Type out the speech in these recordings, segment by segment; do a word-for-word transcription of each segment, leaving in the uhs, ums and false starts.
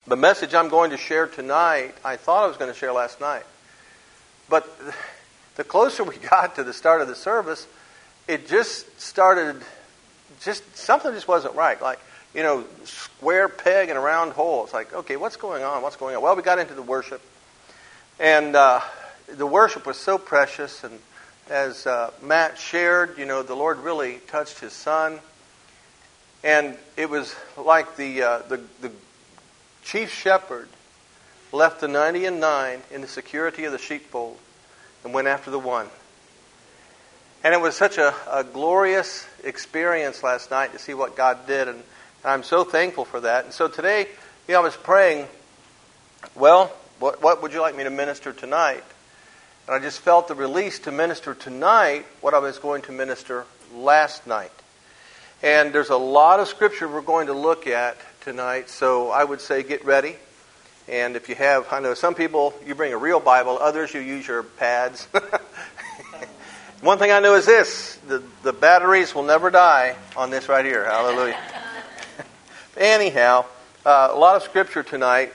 The message I'm going to share tonight, I thought I was going to share last night. But the closer we got to the start of the service, it just started, just something just wasn't right. Like, you know, square peg in a round hole. It's like, okay, what's going on? What's going on? Well, we got into the worship. And uh, the worship was so precious. And as uh, Matt shared, you know, the Lord really touched his son. And it was like the uh, the, the chief shepherd left the ninety and nine in the security of the sheepfold and went after the one. And it was such a, a glorious experience last night to see what God did, and I'm so thankful for that. And so today, you know, I was praying, well, what, what would you like me to minister tonight? And I just felt the release to minister tonight what I was going to minister last night. And there's a lot of scripture we're going to look at tonight, so I would say get ready. And if you have, I know some people, you bring a real Bible, others you use your pads. One thing I know is this, the, the batteries will never die on this right here. Hallelujah. Anyhow, uh, a lot of scripture tonight.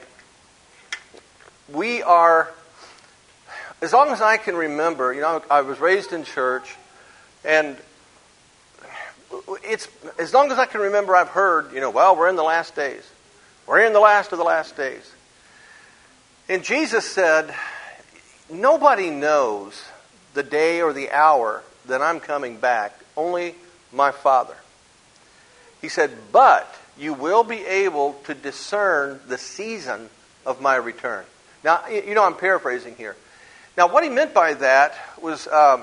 We are, as long as I can remember, you know, I was raised in church, and it's as long as I can remember, I've heard, you know, well, we're in the last days. We're in the last of the last days. And Jesus said, nobody knows the day or the hour that I'm coming back, only my Father. He said, but you will be able to discern the season of my return. Now, you know, I'm paraphrasing here. Now, what he meant by that was um,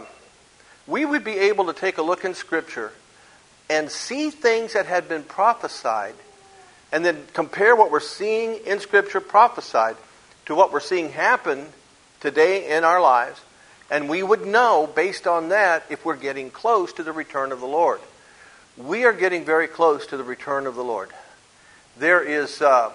we would be able to take a look in Scripture and see things that had been prophesied, and then compare what we're seeing in Scripture prophesied to what we're seeing happen today in our lives. And we would know, based on that, if we're getting close to the return of the Lord. We are getting very close to the return of the Lord. There is, uh,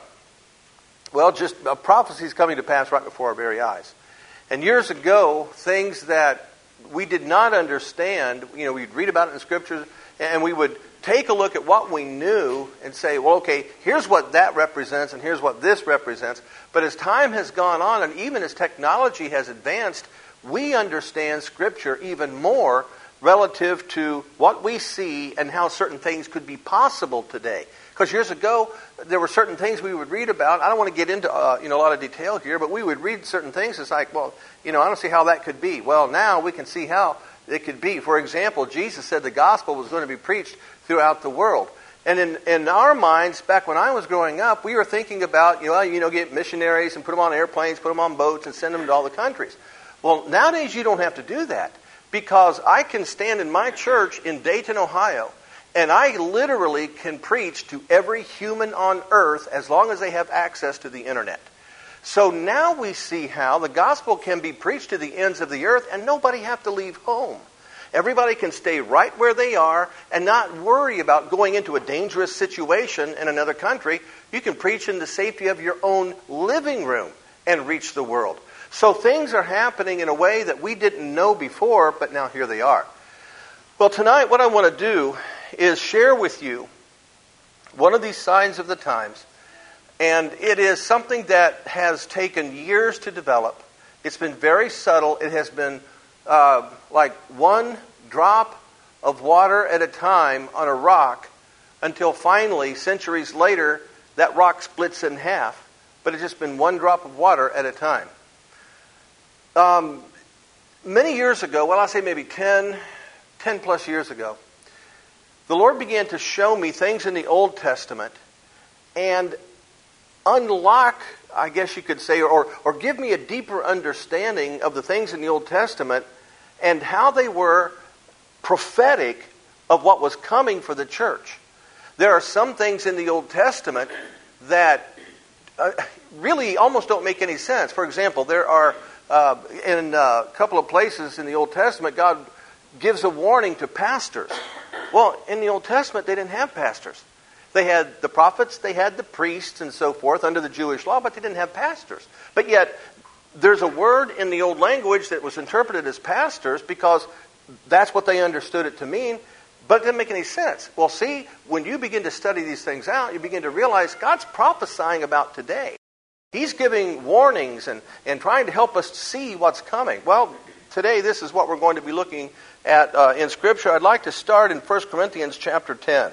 well, just a prophecy is coming to pass right before our very eyes. And years ago, things that we did not understand, you know, we'd read about it in Scriptures, and we would take a look at what we knew and say, well, okay, here's what that represents and here's what this represents. But as time has gone on, and even as technology has advanced, we understand Scripture even more relative to what we see and how certain things could be possible today. Because years ago, there were certain things we would read about. I don't want to get into uh, you know a lot of detail here, but we would read certain things. It's like, well, you know, I don't see how that could be. Well, now we can see how it could be. For example, Jesus said the gospel was going to be preached throughout the world. And in, in our minds, back when I was growing up, we were thinking about, you know, you know, get missionaries and put them on airplanes, put them on boats, and send them to all the countries. Well, nowadays you don't have to do that, because I can stand in my church in Dayton, Ohio, and I literally can preach to every human on earth as long as they have access to the internet. So now we see how the gospel can be preached to the ends of the earth and nobody have to leave home. Everybody can stay right where they are and not worry about going into a dangerous situation in another country. You can preach in the safety of your own living room and reach the world. So things are happening in a way that we didn't know before, but now here they are. Well, tonight what I want to do is share with you one of these signs of the times. And it is something that has taken years to develop. It's been very subtle. It has been uh, like one drop of water at a time on a rock until finally, centuries later, that rock splits in half. But it's just been one drop of water at a time. Um, many years ago, well, I'll say maybe ten, ten plus years ago, the Lord began to show me things in the Old Testament and unlock, I guess you could say, or, or give me a deeper understanding of the things in the Old Testament and how they were prophetic of what was coming for the church. There are some things in the Old Testament that uh, really almost don't make any sense. For example, there are, uh, in a couple of places in the Old Testament, God gives a warning to pastors. Well, in the Old Testament, they didn't have pastors. They had the prophets, they had the priests and so forth under the Jewish law, but they didn't have pastors. But yet, there's a word in the old language that was interpreted as pastors because that's what they understood it to mean, but it didn't make any sense. Well, see, when you begin to study these things out, you begin to realize God's prophesying about today. He's giving warnings and, and trying to help us see what's coming. Well, today this is what we're going to be looking at uh, in Scripture. I'd like to start in First Corinthians chapter ten.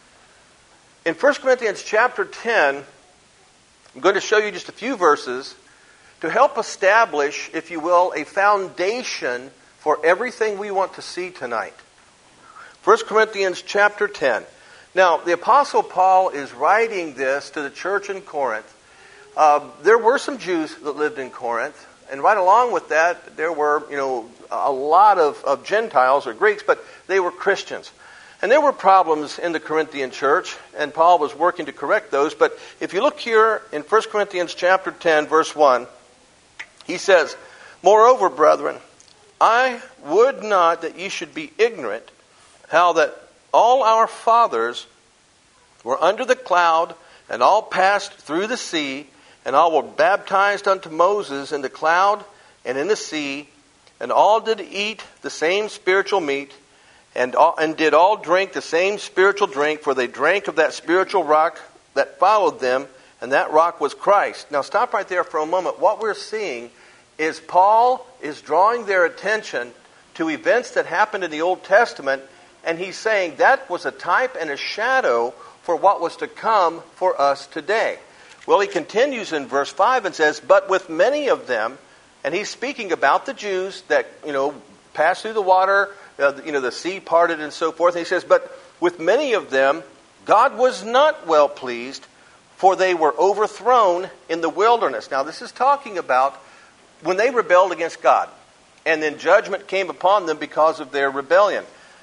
In First Corinthians chapter ten, I'm going to show you just a few verses to help establish, if you will, a foundation for everything we want to see tonight. First Corinthians chapter ten. Now, the Apostle Paul is writing this to the church in Corinth. Uh, there were some Jews that lived in Corinth, and right along with that, there were, you know, a lot of, of Gentiles or Greeks, but they were Christians. And there were problems in the Corinthian church, and Paul was working to correct those. But if you look here in First Corinthians chapter ten, verse one, he says, "Moreover, brethren, I would not that ye should be ignorant how that all our fathers were under the cloud, and all passed through the sea, and all were baptized unto Moses in the cloud and in the sea, and all did eat the same spiritual meat, and all, and did all drink the same spiritual drink, for they drank of that spiritual rock that followed them, and that rock was Christ." Now stop right there for a moment. What we're seeing is Paul is drawing their attention to events that happened in the Old Testament, and he's saying that was a type and a shadow for what was to come for us today. Well, he continues in verse five and says, "But with many of them," and he's speaking about the Jews that, you know, passed through the water, uh, you know, the sea parted and so forth. And he says, "But with many of them, God was not well pleased, for they were overthrown in the wilderness." Now, this is talking about when they rebelled against God, and then judgment came upon them because of their rebellion.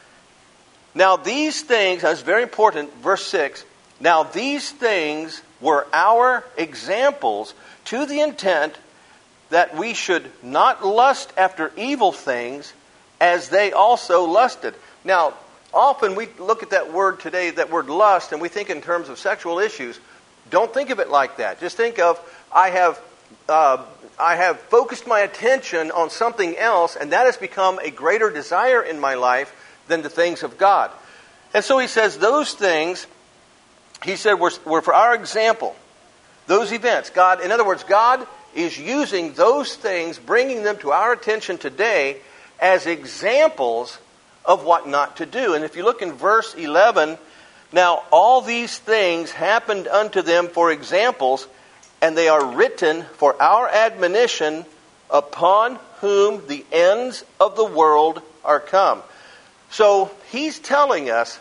Now, these things, that's very important, verse six, "Now these things were our examples, to the intent that we should not lust after evil things, as they also lusted." Now, often we look at that word today, that word lust, and we think in terms of sexual issues. Don't think of it like that. Just think of, I have uh, I have focused my attention on something else, and that has become a greater desire in my life than the things of God. And so he says those things, he said, were, were for our example. Those events. God, in other words, God is using those things, bringing them to our attention today as examples of what not to do. And if you look in verse eleven, "Now all these things happened unto them for examples, and they are written for our admonition, upon whom the ends of the world are come." So he's telling us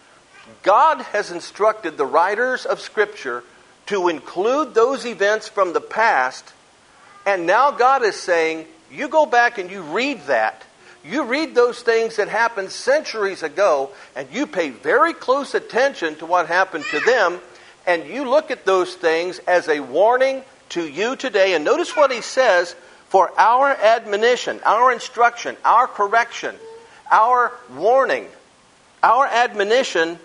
God has instructed the writers of Scripture to include those events from the past, and now God is saying, you go back and you read that. You read those things that happened centuries ago, and you pay very close attention to what happened to them, and you look at those things as a warning to you today. And notice what he says, for our admonition, our instruction, our correction, our warning, our admonition,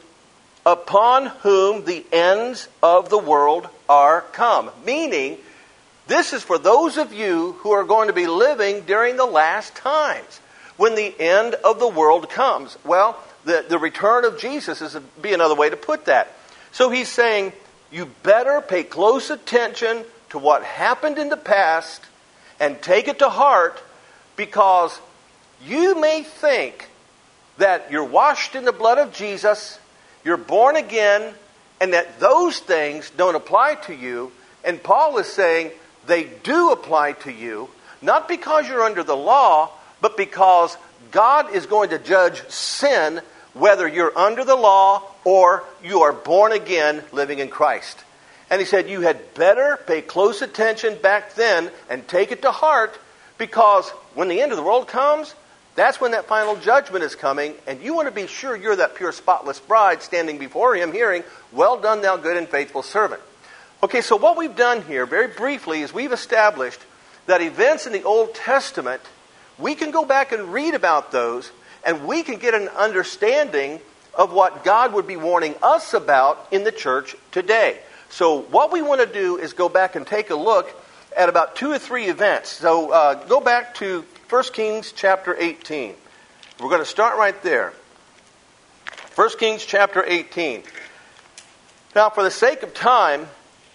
upon whom the ends of the world are come. Meaning, this is for those of you who are going to be living during the last times, when the end of the world comes. Well, the, the return of Jesus is a, be another way to put that. So he's saying, you better pay close attention to what happened in the past and take it to heart, because you may think that you're washed in the blood of Jesus, you're born again, and that those things don't apply to you. And Paul is saying they do apply to you, not because you're under the law, but because God is going to judge sin, whether you're under the law or you are born again living in Christ. And he said you had better pay close attention back then and take it to heart, because when the end of the world comes, that's when that final judgment is coming, and you want to be sure you're that pure, spotless bride standing before him, hearing, "Well done, thou good and faithful servant." Okay, so what we've done here, very briefly, is we've established that events in the Old Testament, we can go back and read about those, and we can get an understanding of what God would be warning us about in the church today. So what we want to do is go back and take a look at about two or three events. So uh, go back to First Kings chapter eighteen. We're going to start right there. First Kings chapter eighteen. Now, for the sake of time,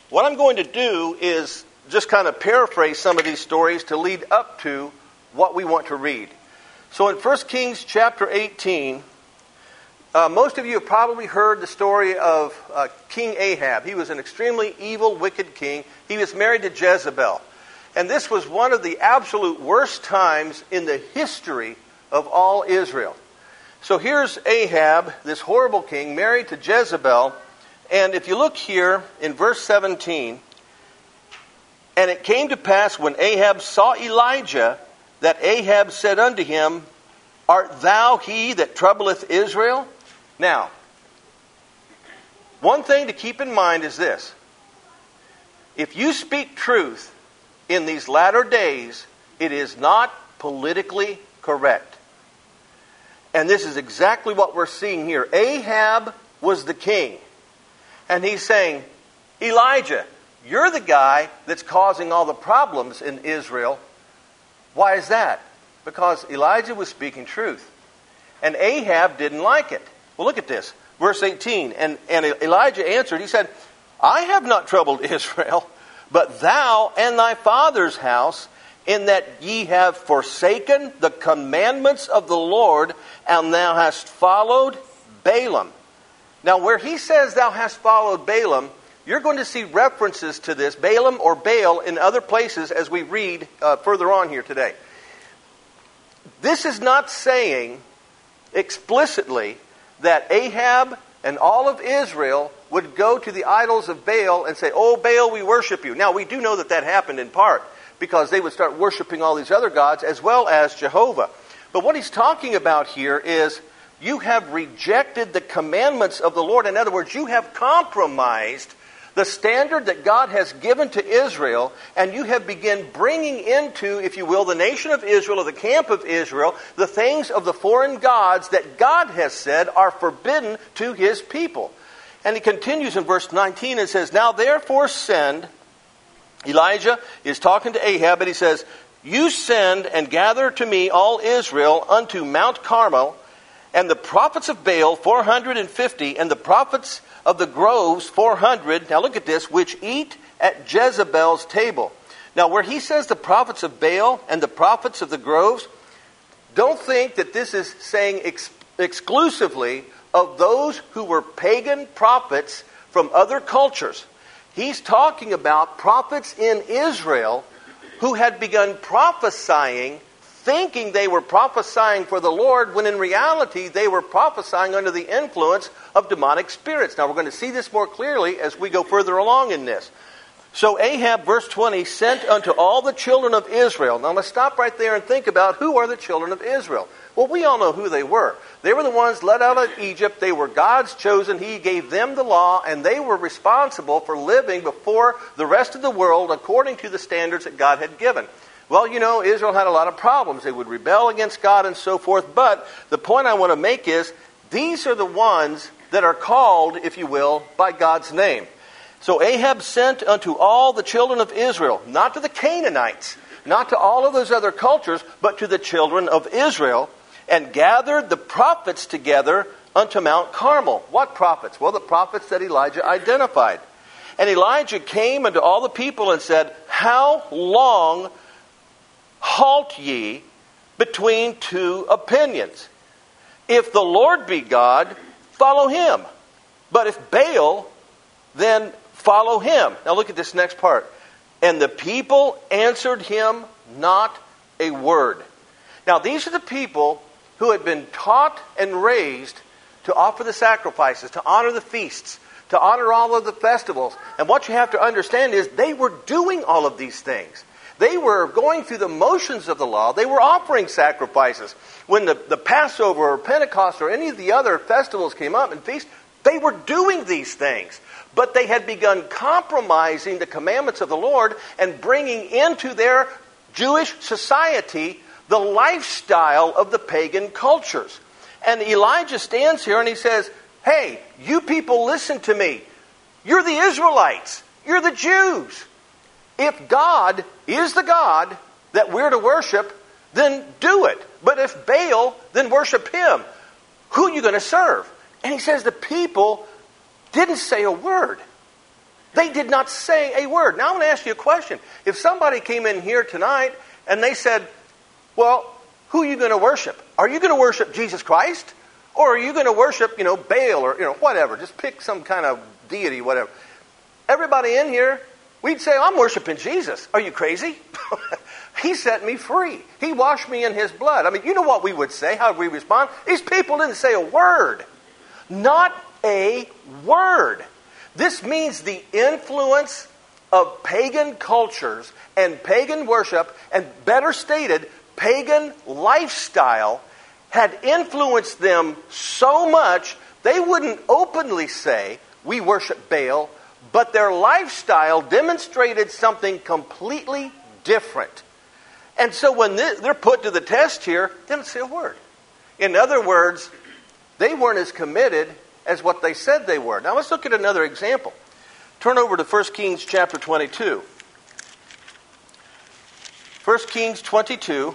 what I'm going to do is just kind of paraphrase some of these stories to lead up to what we want to read. So in First Kings chapter eighteen, uh, most of you have probably heard the story of uh, King Ahab. He was an extremely evil, wicked king. He was married to Jezebel. And this was one of the absolute worst times in the history of all Israel. So here's Ahab, this horrible king, married to Jezebel. And if you look here in verse seventeen, and it came to pass when Ahab saw Elijah, that Ahab said unto him, Art thou he that troubleth Israel? Now, one thing to keep in mind is this. If you speak truth in these latter days, it is not politically correct. And this is exactly what we're seeing here. Ahab was the king. And he's saying, Elijah, you're the guy that's causing all the problems in Israel. Why is that? Because Elijah was speaking truth. And Ahab didn't like it. Well, look at this. Verse eighteen. And, and Elijah answered, he said, I have not troubled Israel, but thou and thy father's house, in that ye have forsaken the commandments of the Lord, and thou hast followed Balaam. Now, where he says thou hast followed Balaam, you're going to see references to this, Balaam or Baal, in other places as we read uh, further on here today. This is not saying explicitly that Ahab and all of Israel would go to the idols of Baal and say, oh, Baal, we worship you. Now, we do know that that happened in part, because they would start worshiping all these other gods as well as Jehovah. But what he's talking about here is you have rejected the commandments of the Lord. In other words, you have compromised the standard that God has given to Israel, and you have begun bringing into, if you will, the nation of Israel, or the camp of Israel, the things of the foreign gods that God has said are forbidden to His people. And he continues in verse nineteen and says, Now therefore send, Elijah is talking to Ahab, and he says, You send and gather to me all Israel unto Mount Carmel, and the prophets of Baal four hundred and fifty, and the prophets of the groves four hundred, now look at this, which eat at Jezebel's table. Now where he says the prophets of Baal and the prophets of the groves, don't think that this is saying ex- exclusively of those who were pagan prophets from other cultures. He's talking about prophets in Israel who had begun prophesying, thinking they were prophesying for the Lord, when in reality they were prophesying under the influence of demonic spirits. Now we're going to see this more clearly as we go further along in this. So Ahab, verse twenty, sent unto all the children of Israel. Now let's stop right there and think about who are the children of Israel. Well, we all know who they were. They were the ones led out of Egypt. They were God's chosen. He gave them the law, and they were responsible for living before the rest of the world according to the standards that God had given. Well, you know, Israel had a lot of problems. They would rebel against God and so forth. But the point I want to make is, these are the ones that are called, if you will, by God's name. So Ahab sent unto all the children of Israel, not to the Canaanites, not to all of those other cultures, but to the children of Israel, and gathered the prophets together unto Mount Carmel. What prophets? Well, the prophets that Elijah identified. And Elijah came unto all the people and said, How long halt ye between two opinions? If the Lord be God, follow him. But if Baal, then follow him. Now look at this next part. And the people answered him not a word. Now these are the people who had been taught and raised to offer the sacrifices, to honor the feasts, to honor all of the festivals. And what you have to understand is they were doing all of these things. They were going through the motions of the law. They were offering sacrifices. When the, the Passover or Pentecost or any of the other festivals came up and feasts, they were doing these things. But they had begun compromising the commandments of the Lord and bringing into their Jewish society the lifestyle of the pagan cultures. And Elijah stands here and he says, Hey, you people, listen to me. You're the Israelites. You're the Jews. If God is the God that we're to worship, then do it. But if Baal, then worship him. Who are you going to serve? And he says the people didn't say a word. They did not say a word. Now I'm going to ask you a question. If somebody came in here tonight and they said, well, who are you going to worship? Are you going to worship Jesus Christ? Or are you going to worship, you know, Baal or, you know, whatever? Just pick some kind of deity, whatever. Everybody in here, we'd say, I'm worshiping Jesus. Are you crazy? He set me free. He washed me in His blood. I mean, you know what we would say? How would we respond? These people didn't say a word. Not a word. This means the influence of pagan cultures and pagan worship, and better stated, pagan lifestyle, had influenced them so much they wouldn't openly say, we worship Baal, but their lifestyle demonstrated something completely different. And so when they're put to the test here, they don't say a word. In other words, they weren't as committed as what they said they were. Now let's look at another example. Turn over to First Kings chapter twenty-two. First Kings twenty-two.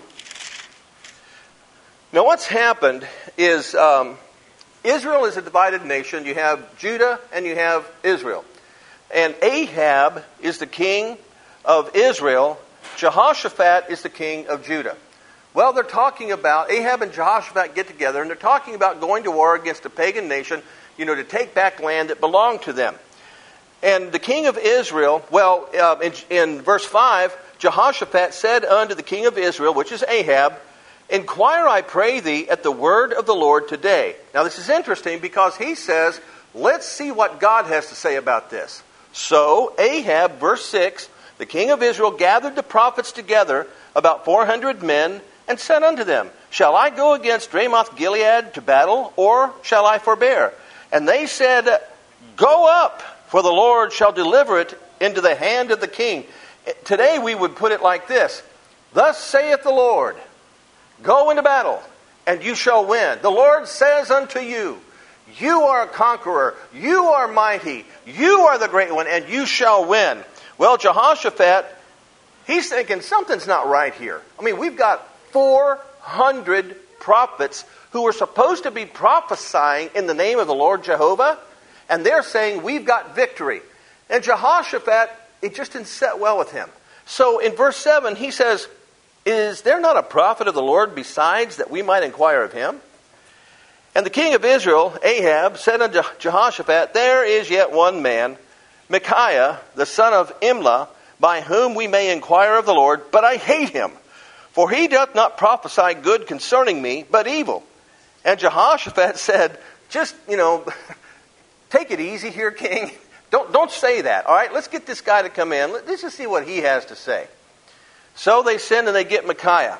Now what's happened is um, Israel is a divided nation. You have Judah and you have Israel. And Ahab is the king of Israel. Jehoshaphat is the king of Judah. Well, they're talking about, Ahab and Jehoshaphat get together, and they're talking about going to war against a pagan nation, you know, to take back land that belonged to them. And the king of Israel, well, uh, in, in verse five, Jehoshaphat said unto the king of Israel, which is Ahab, inquire, I pray thee, at the word of the Lord today. Now, this is interesting because he says, let's see what God has to say about this. So, Ahab, verse six, the king of Israel gathered the prophets together, about four hundred men, and said unto them, shall I go against Ramoth Gilead to battle, or shall I forbear? And they said, go up, for the Lord shall deliver it into the hand of the king. Today we would put it like this, thus saith the Lord, go into battle, and you shall win. The Lord says unto you, you are a conqueror, you are mighty, you are the great one, and you shall win. Well, Jehoshaphat, he's thinking something's not right here. I mean, we've got four hundred prophets who were supposed to be prophesying in the name of the Lord Jehovah, and they're saying we've got victory. And Jehoshaphat, it just didn't set well with him. So in verse seven, he says, is there not a prophet of the Lord besides, that we might inquire of him? And the king of Israel, Ahab, said unto Jehoshaphat, there is yet one man, Micaiah, the son of Imlah, by whom we may inquire of the Lord, but I hate him, for he doth not prophesy good concerning me, but evil. And Jehoshaphat said, just, you know, take it easy here, king. Don't, don't say that, all right? Let's get this guy to come in. Let's just see what he has to say. So they send and they get Micaiah.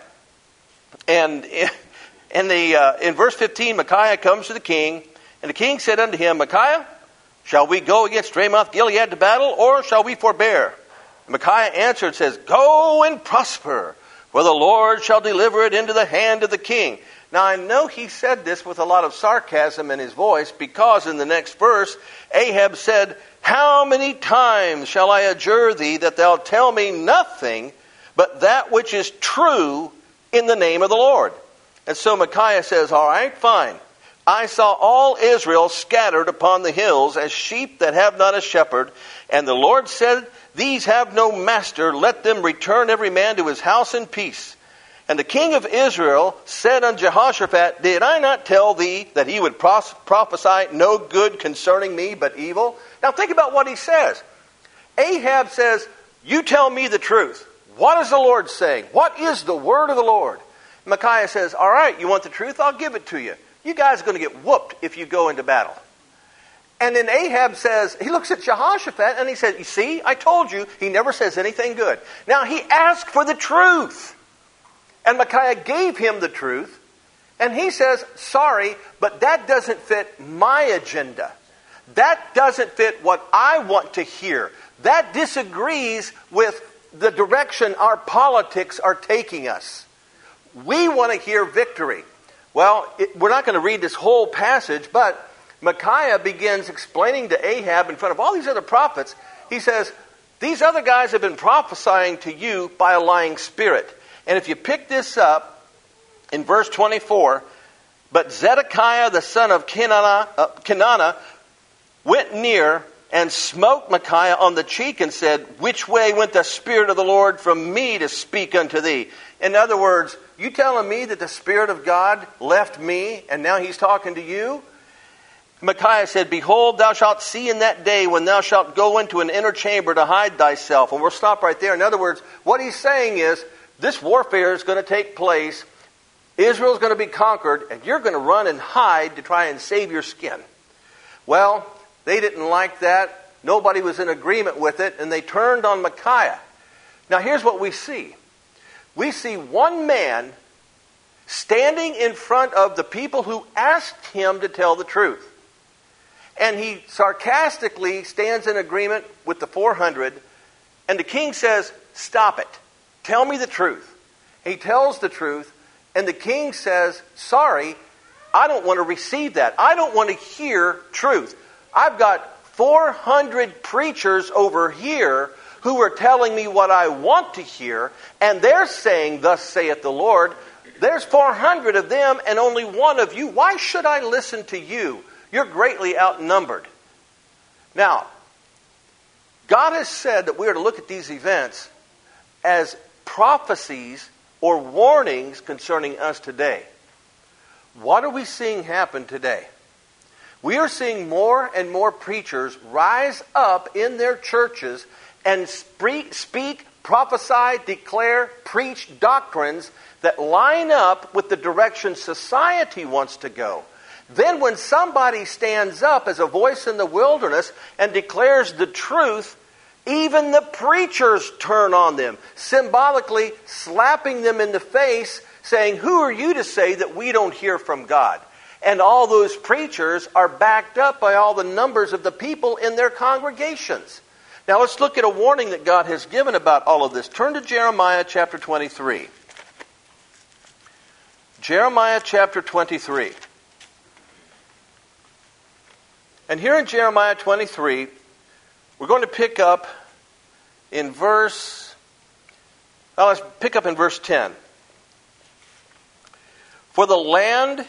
And in, the, uh, in verse fifteen, Micaiah comes to the king, and the king said unto him, Micaiah, shall we go against Ramoth Gilead to battle, or shall we forbear? And Micaiah answered, says, go and prosper, for the Lord shall deliver it into the hand of the king. Now I know he said this with a lot of sarcasm in his voice, because in the next verse, Ahab said, how many times shall I adjure thee that thou tell me nothing but that which is true in the name of the Lord? And so Micaiah says, all right, fine. I saw all Israel scattered upon the hills as sheep that have not a shepherd. And the Lord said, these have no master. Let them return every man to his house in peace. And the king of Israel said unto Jehoshaphat, did I not tell thee that he would pros- prophesy no good concerning me, but evil? Now think about what he says. Ahab says, you tell me the truth. What is the Lord saying? What is the word of the Lord? Micaiah says, all right, you want the truth? I'll give it to you. You guys are going to get whooped if you go into battle. And then Ahab says, he looks at Jehoshaphat and he says, you see, I told you, he never says anything good. Now he asked for the truth. And Micaiah gave him the truth. And he says, sorry, but that doesn't fit my agenda. That doesn't fit what I want to hear. That disagrees with the direction our politics are taking us. We want to hear victory. Well, it, we're not going to read this whole passage, but Micaiah begins explaining to Ahab in front of all these other prophets. He says, these other guys have been prophesying to you by a lying spirit. And if you pick this up in verse twenty-four, but Zedekiah the son of Kenana, uh, Kenana went near and smote Micaiah on the cheek and said, which way went the Spirit of the Lord from me to speak unto thee? In other words, you telling me that the Spirit of God left me and now he's talking to you? Micaiah said, behold, thou shalt see in that day when thou shalt go into an inner chamber to hide thyself. And we'll stop right there. In other words, what he's saying is, this warfare is going to take place. Israel's going to be conquered, and you're going to run and hide to try and save your skin. Well, they didn't like that. Nobody was in agreement with it, and they turned on Micaiah. Now here's what we see. We see one man standing in front of the people who asked him to tell the truth. And he sarcastically stands in agreement with the four hundred. And the king says, stop it. Tell me the truth. He tells the truth. And the king says, sorry, I don't want to receive that. I don't want to hear truth. I've got four hundred preachers over here who are telling me what I want to hear. And they're saying, thus saith the Lord. There's four hundred of them and only one of you. Why should I listen to you? You're greatly outnumbered. Now, God has said that we are to look at these events as prophecies or warnings concerning us today. What are we seeing happen today? We are seeing more and more preachers rise up in their churches and speak, speak, prophesy, declare, preach doctrines that line up with the direction society wants to go. Then when somebody stands up as a voice in the wilderness and declares the truth, even the preachers turn on them, symbolically slapping them in the face, saying, who are you to say that we don't hear from God? And all those preachers are backed up by all the numbers of the people in their congregations. Now let's look at a warning that God has given about all of this. Turn to Jeremiah chapter twenty-three. Jeremiah chapter twenty-three. And here in Jeremiah twenty-three, we're going to pick up in verse, well, let's pick up in verse ten. For the land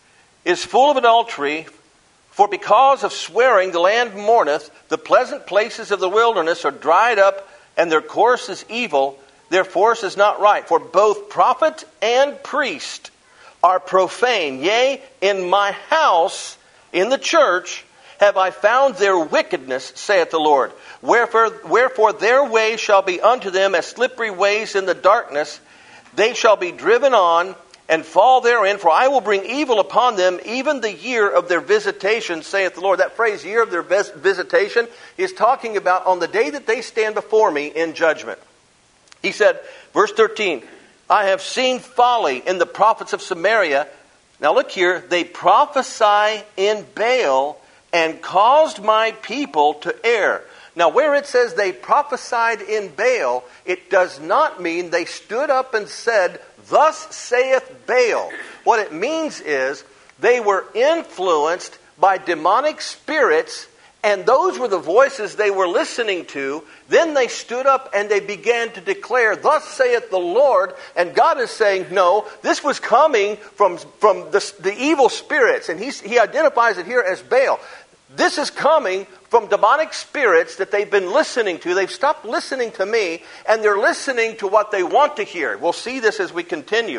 is full of adultery, for because of swearing the land mourneth, the pleasant places of the wilderness are dried up, and their course is evil, their force is not right. For both prophet and priest are profane. Yea, in my house, in the church, have I found their wickedness, saith the Lord. Wherefore, wherefore their way shall be unto them as slippery ways in the darkness. They shall be driven on and fall therein, for I will bring evil upon them, even the year of their visitation, saith the Lord. That phrase, year of their vis- visitation, is talking about on the day that they stand before me in judgment. He said, verse thirteen, I have seen folly in the prophets of Samaria. Now look here, they prophesy in Baal and caused my people to err. Now where it says they prophesied in Baal, it does not mean they stood up and said, thus saith Baal. What it means is they were influenced by demonic spirits, and those were the voices they were listening to. Then they stood up and they began to declare, thus saith the Lord. And God is saying, no, this was coming from, from the, the evil spirits. And he's, he identifies it here as Baal. This is coming from demonic spirits that they've been listening to. They've stopped listening to me, and they're listening to what they want to hear. We'll see this as we continue.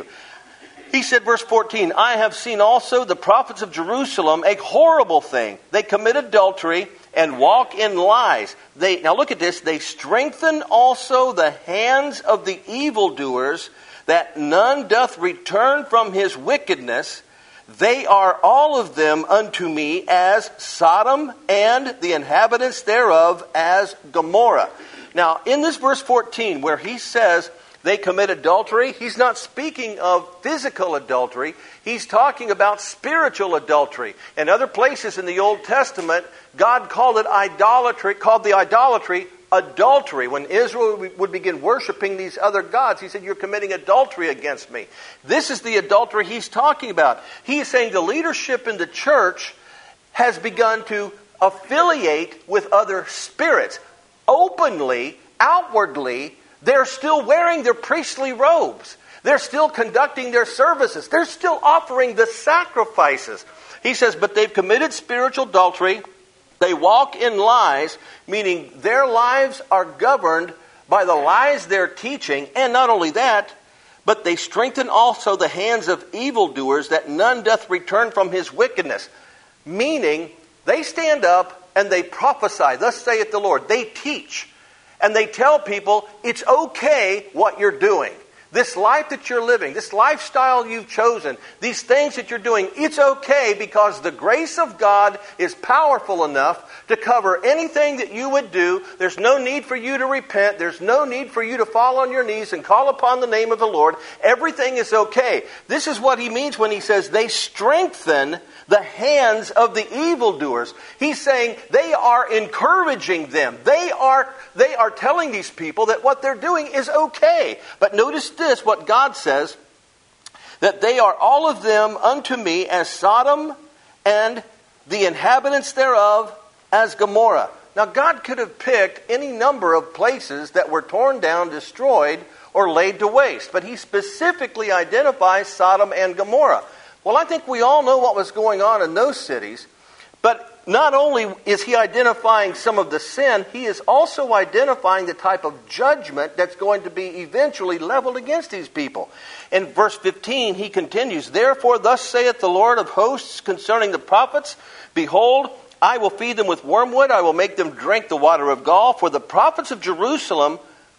He said, verse fourteen, I have seen also the prophets of Jerusalem a horrible thing. They commit adultery and walk in lies. They, now look at this. They strengthen also the hands of the evildoers, that none doth return from his wickedness. They are all of them unto me as Sodom, and the inhabitants thereof as Gomorrah. Now, in this verse fourteen, where he says they commit adultery, he's not speaking of physical adultery. He's talking about spiritual adultery. In other places in the Old Testament, God called it idolatry, called the idolatry adultery. When Israel would begin worshiping these other gods, he said, you're committing adultery against me. This is the adultery he's talking about. He is saying the leadership in the church has begun to affiliate with other spirits. Openly, outwardly, they're still wearing their priestly robes. They're still conducting their services. They're still offering the sacrifices. He says, but they've committed spiritual adultery They walk in lies, meaning their lives are governed by the lies they're teaching. And not only that, but they strengthen also the hands of evildoers, that none doth return from his wickedness. Meaning, they stand up and they prophesy. Thus saith the Lord. They teach. And they tell people, it's okay what you're doing. This life that you're living, this lifestyle you've chosen, these things that you're doing, it's okay because the grace of God is powerful enough to cover anything that you would do. There's no need for you to repent. There's no need for you to fall on your knees and call upon the name of the Lord. Everything is okay. This is what he means when he says they strengthen the hands of the evildoers. He's saying they are encouraging them. They are, they are telling these people that what they're doing is okay. But notice this, what God says, that they are all of them unto me as Sodom, and the inhabitants thereof as Gomorrah. Now God could have picked any number of places that were torn down, destroyed, or laid to waste. But he specifically identifies Sodom and Gomorrah. Well, I think we all know what was going on in those cities, but not only is he identifying some of the sin, he is also identifying the type of judgment that's going to be eventually leveled against these people. In verse fifteen, he continues, therefore thus saith the Lord of hosts concerning the prophets, behold, I will feed them with wormwood, I will make them drink the water of gall, for the prophets of Jerusalem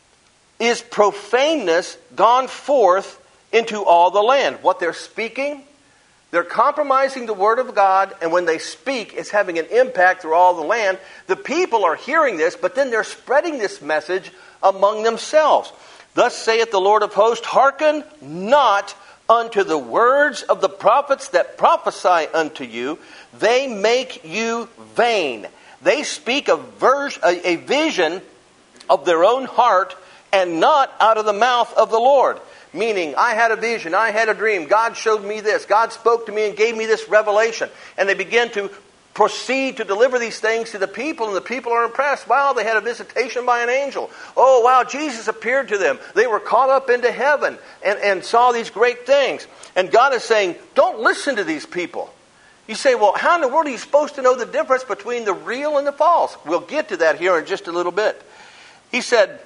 is profaneness gone forth into all the land. What they're speaking, they're compromising the word of God, and when they speak, it's having an impact through all the land. The people are hearing this, but then they're spreading this message among themselves. Thus saith the Lord of hosts, hearken not unto the words of the prophets that prophesy unto you. They make you vain. They speak a, vers- a, a vision of their own heart, and not out of the mouth of the Lord. Meaning, I had a vision, I had a dream, God showed me this, God spoke to me and gave me this revelation. And they begin to proceed to deliver these things to the people, and the people are impressed. Wow, they had a visitation by an angel. Oh, wow, Jesus appeared to them. They were caught up into heaven and, and saw these great things. And God is saying, don't listen to these people. You say, well, how in the world are you supposed to know the difference between the real and the false? We'll get to that here in just a little bit. He said,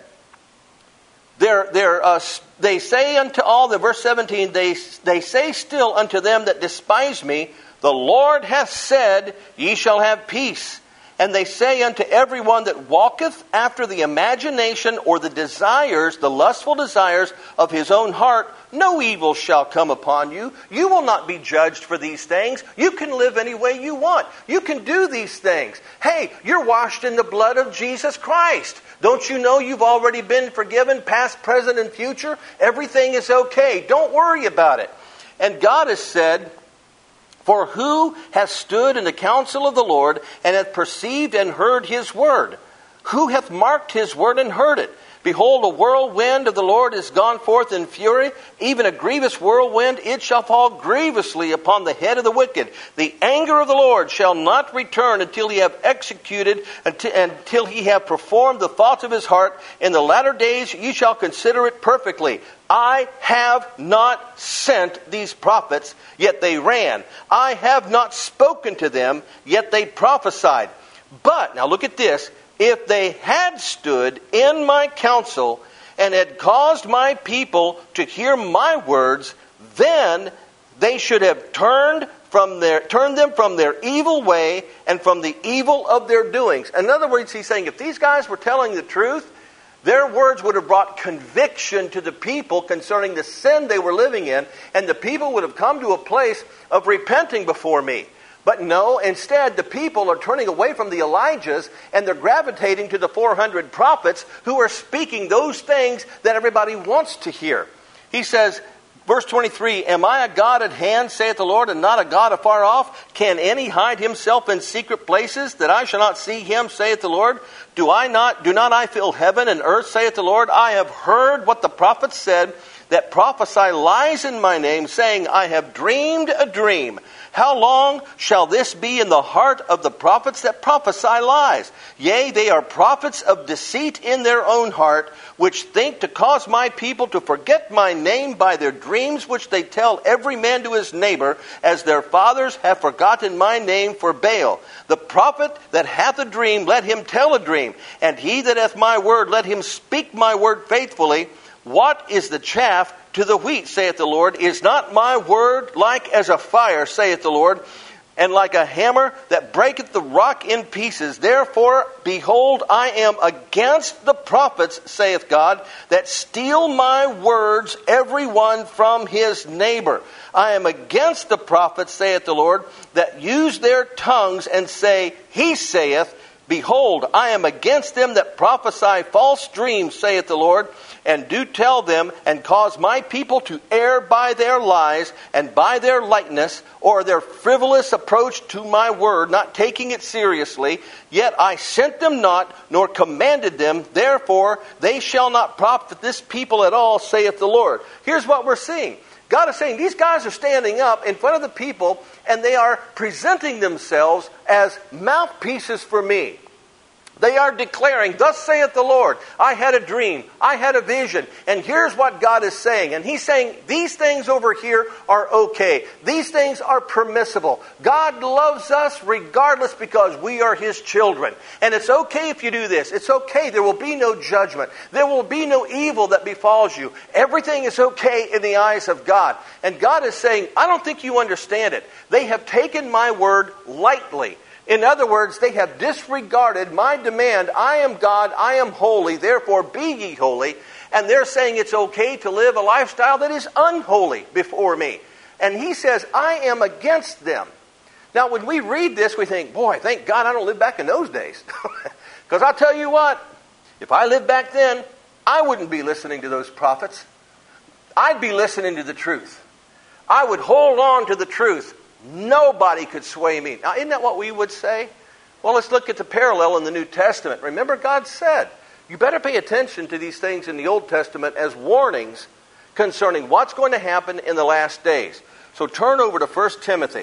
They're, they're, uh, they say unto all, the verse seventeen, they, they say still unto them that despise me, the Lord hath said, ye shall have peace. And they say unto everyone that walketh after the imagination or the desires, the lustful desires of his own heart, no evil shall come upon you. You will not be judged for these things. You can live any way you want. You can do these things. Hey, you're washed in the blood of Jesus Christ. Don't you know you've already been forgiven, past, present, and future? Everything is okay. Don't worry about it. And God has said, for who hath stood in the counsel of the Lord, and hath perceived and heard his word? Who hath marked his word and heard it? Behold, a whirlwind of the Lord is gone forth in fury, even a grievous whirlwind, it shall fall grievously upon the head of the wicked. The anger of the Lord shall not return until he have executed, until he have performed the thoughts of his heart. In the latter days ye shall consider it perfectly. I have not sent these prophets, yet they ran. I have not spoken to them, yet they prophesied. But, now look at this, if they had stood in my counsel and had caused my people to hear my words, then they should have turned from their turned them from their evil way and from the evil of their doings. In other words, he's saying if these guys were telling the truth, their words would have brought conviction to the people concerning the sin they were living in, and the people would have come to a place of repenting before me. But no, instead, the people are turning away from the Elijahs, and they're gravitating to the four hundred prophets who are speaking those things that everybody wants to hear. He says, verse twenty-three, am I a God at hand, saith the Lord, and not a God afar off? Can any hide himself in secret places, that I shall not see him, saith the Lord? Do I not, do not I fill heaven and earth, saith the Lord? I have heard what the prophets said, that prophesy lies in my name, saying, I have dreamed a dream. How long shall this be in the heart of the prophets that prophesy lies? Yea, they are prophets of deceit in their own heart, which think to cause my people to forget my name by their dreams, which they tell every man to his neighbor, as their fathers have forgotten my name for Baal. The prophet that hath a dream, let him tell a dream, and he that hath my word, let him speak my word faithfully. What is the chaff to the wheat, saith the Lord? Is not my word like as a fire, saith the Lord, and like a hammer that breaketh the rock in pieces? Therefore, behold, I am against the prophets, saith God, that steal my words, every one from his neighbor. I am against the prophets, saith the Lord, that use their tongues and say, he saith. Behold, I am against them that prophesy false dreams, saith the Lord, and do tell them, and cause my people to err by their lies, and by their lightness, or their frivolous approach to my word, not taking it seriously. Yet I sent them not, nor commanded them. Therefore they shall not profit this people at all, saith the Lord. Here's what we're seeing. God is saying these guys are standing up in front of the people, and they are presenting themselves as mouthpieces for me. They are declaring, thus saith the Lord, I had a dream, I had a vision, and here's what God is saying. And He's saying, these things over here are okay. These things are permissible. God loves us regardless because we are His children. And it's okay if you do this. It's okay. There will be no judgment. There will be no evil that befalls you. Everything is okay in the eyes of God. And God is saying, I don't think you understand it. They have taken my word lightly. In other words, they have disregarded my demand. I am God, I am holy, therefore be ye holy. And they're saying it's okay to live a lifestyle that is unholy before me. And He says, I am against them. Now, when we read this, we think, boy, thank God I don't live back in those days. Because I'll tell you what, if I lived back then, I wouldn't be listening to those prophets. I'd be listening to the truth. I would hold on to the truth. Nobody could sway me. Now, isn't that what we would say? Well, let's look at the parallel in the New Testament. Remember, God said, you better pay attention to these things in the Old Testament as warnings concerning what's going to happen in the last days. So turn over to First Timothy.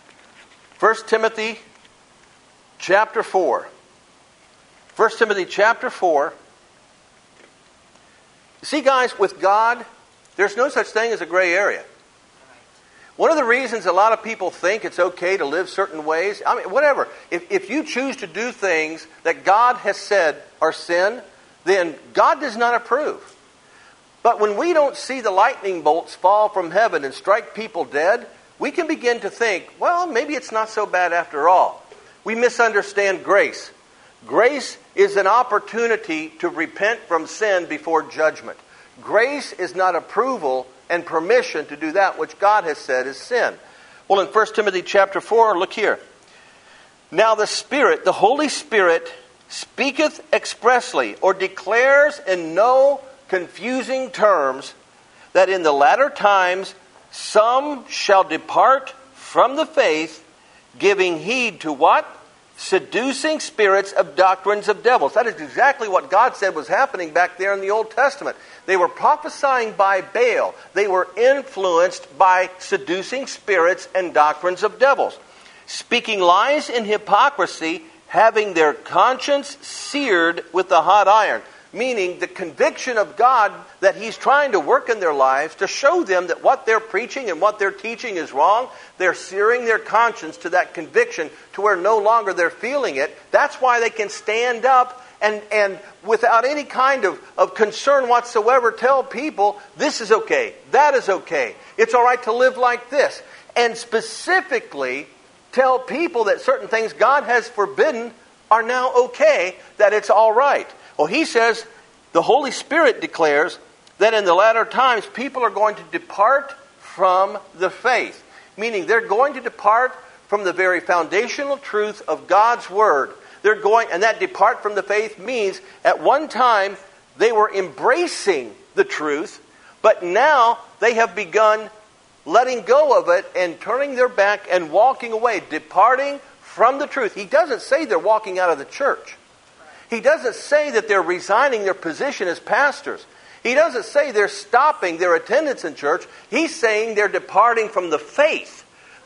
First Timothy chapter four. First Timothy chapter four. See, guys, with God, there's no such thing as a gray area. One of the reasons a lot of people think it's okay to live certain ways, I mean, whatever. If, if you choose to do things that God has said are sin, then God does not approve. But when we don't see the lightning bolts fall from heaven and strike people dead, we can begin to think, well, maybe it's not so bad after all. We misunderstand grace. Grace is an opportunity to repent from sin before judgment. Grace is not approval and permission to do that which God has said is sin. Well, in First Timothy chapter four, look here. Now the Spirit, the Holy Spirit, speaketh expressly, or declares in no confusing terms, that in the latter times some shall depart from the faith, giving heed to what? Seducing spirits of doctrines of devils. That is exactly what God said was happening back there in the Old Testament. They were prophesying by Baal. They were influenced by seducing spirits and doctrines of devils. Speaking lies in hypocrisy, having their conscience seared with the hot iron. Meaning the conviction of God that He's trying to work in their lives to show them that what they're preaching and what they're teaching is wrong. They're searing their conscience to that conviction to where no longer they're feeling it. That's why they can stand up and, and without any kind of, of concern whatsoever tell people, this is okay, that is okay. It's all right to live like this. And specifically tell people that certain things God has forbidden are now okay, that it's all right. Well, he says, the Holy Spirit declares that in the latter times people are going to depart from the faith. Meaning they're going to depart from the very foundational truth of God's Word. They're going, and that depart from the faith means at one time they were embracing the truth, but now they have begun letting go of it and turning their back and walking away, departing from the truth. He doesn't say they're walking out of the church. He doesn't say that they're resigning their position as pastors. He doesn't say they're stopping their attendance in church. He's saying they're departing from the faith.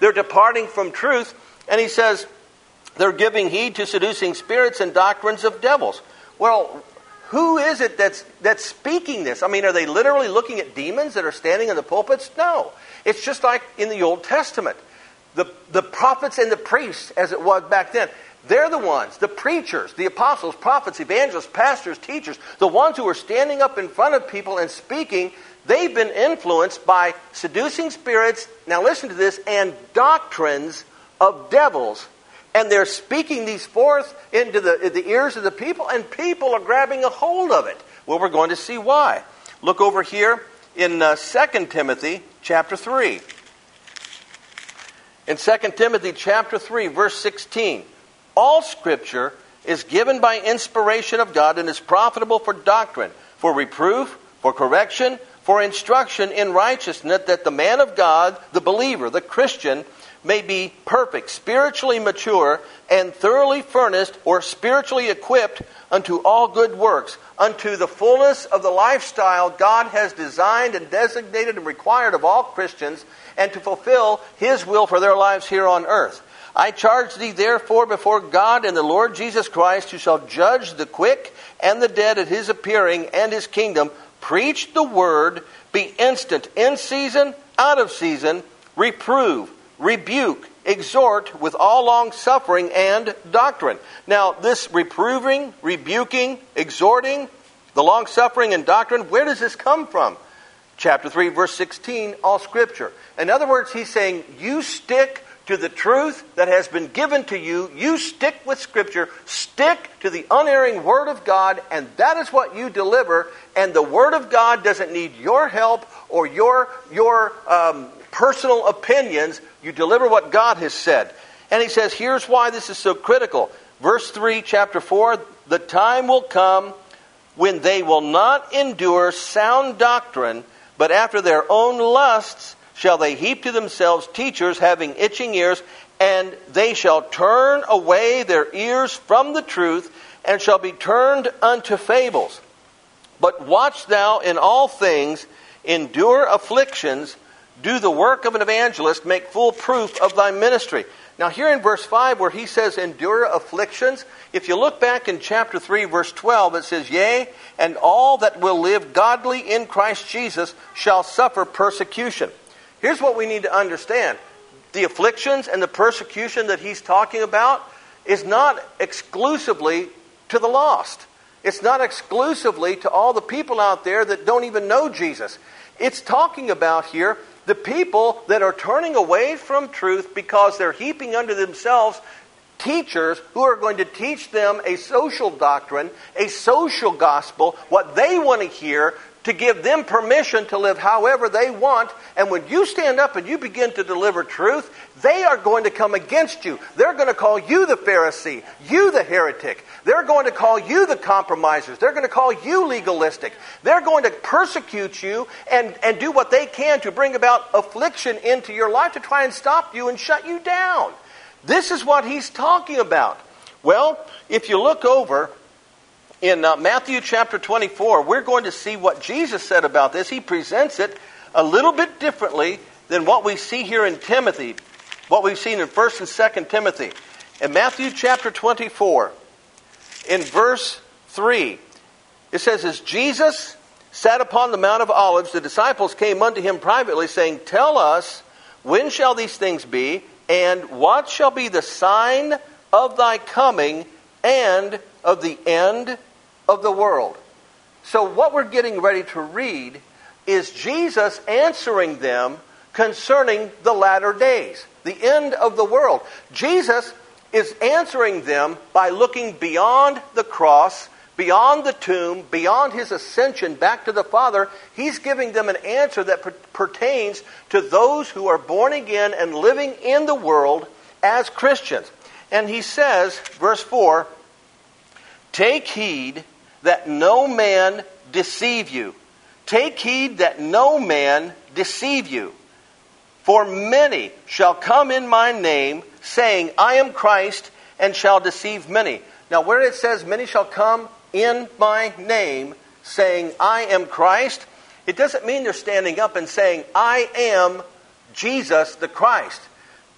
they're departing from truth. And he says, they're giving heed to seducing spirits and doctrines of devils. Well, who is it that's that's speaking this? I mean, are they literally looking at demons that are standing in the pulpits? No. It's just like in the Old Testament. The, the prophets and the priests, as it was back then, they're the ones, the preachers, the apostles, prophets, evangelists, pastors, teachers, the ones who are standing up in front of people and speaking. They've been influenced by seducing spirits, now listen to this, and doctrines of devils. And they're speaking these forth into the, the ears of the people, and people are grabbing a hold of it. Well, we're going to see why. Look over here in uh, Second Timothy chapter three. In Second Timothy chapter three, verse sixteen, all Scripture is given by inspiration of God and is profitable for doctrine, for reproof, for correction, for instruction in righteousness, that the man of God, the believer, the Christian, may be perfect, spiritually mature, and thoroughly furnished or spiritually equipped unto all good works, unto the fullness of the lifestyle God has designed and designated and required of all Christians, and to fulfill His will for their lives here on earth. I charge thee therefore before God and the Lord Jesus Christ, who shall judge the quick and the dead at His appearing and His kingdom, preach the word, be instant in season, out of season, reprove, rebuke, exhort with all long suffering and doctrine. Now, this reproving, rebuking, exhorting, the long suffering and doctrine, where does this come from? Chapter three, verse sixteen, all Scripture. In other words, he's saying, you stick to the truth that has been given to you. You stick with Scripture. Stick to the unerring Word of God, and that is what you deliver. And the Word of God doesn't need your help or your, your um, personal opinions. You deliver what God has said. And he says, here's why this is so critical. Verse three, chapter four, the time will come when they will not endure sound doctrine, but after their own lusts shall they heap to themselves teachers having itching ears, and they shall turn away their ears from the truth, and shall be turned unto fables. But watch thou in all things, endure afflictions, do the work of an evangelist, make full proof of thy ministry. Now here in verse five where he says endure afflictions, if you look back in chapter three verse twelve, it says, yea, and all that will live godly in Christ Jesus shall suffer persecution. Here's what we need to understand. The afflictions and the persecution that he's talking about is not exclusively to the lost. It's not exclusively to all the people out there that don't even know Jesus. It's talking about here the people that are turning away from truth because they're heaping unto themselves teachers who are going to teach them a social doctrine, a social gospel, what they want to hear, to give them permission to live however they want. And when you stand up and you begin to deliver truth, they are going to come against you. They're going to call you the Pharisee, you the heretic. They're going to call you the compromisers. They're going to call you legalistic. They're going to persecute you and, and do what they can to bring about affliction into your life to try and stop you and shut you down. This is what he's talking about. Well, if you look over in uh, Matthew chapter twenty-four, we're going to see what Jesus said about this. He presents it a little bit differently than what we see here in Timothy, what we've seen in First and Second Timothy. In Matthew chapter twenty-four, in verse three, it says, as Jesus sat upon the Mount of Olives, the disciples came unto him privately, saying, tell us, when shall these things be, and what shall be the sign of thy coming and of the end of the world? So what we're getting ready to read is Jesus answering them concerning the latter days, the end of the world. Jesus is answering them by looking beyond the cross, beyond the tomb, beyond his ascension back to the Father. He's giving them an answer that per- pertains to those who are born again and living in the world as Christians. And he says, verse four, take heed that no man deceive you. Take heed that no man deceive you. For many shall come in my name, saying, I am Christ, and shall deceive many. Now, where it says, many shall come in my name, saying, I am Christ, it doesn't mean they're standing up and saying, I am Jesus the Christ.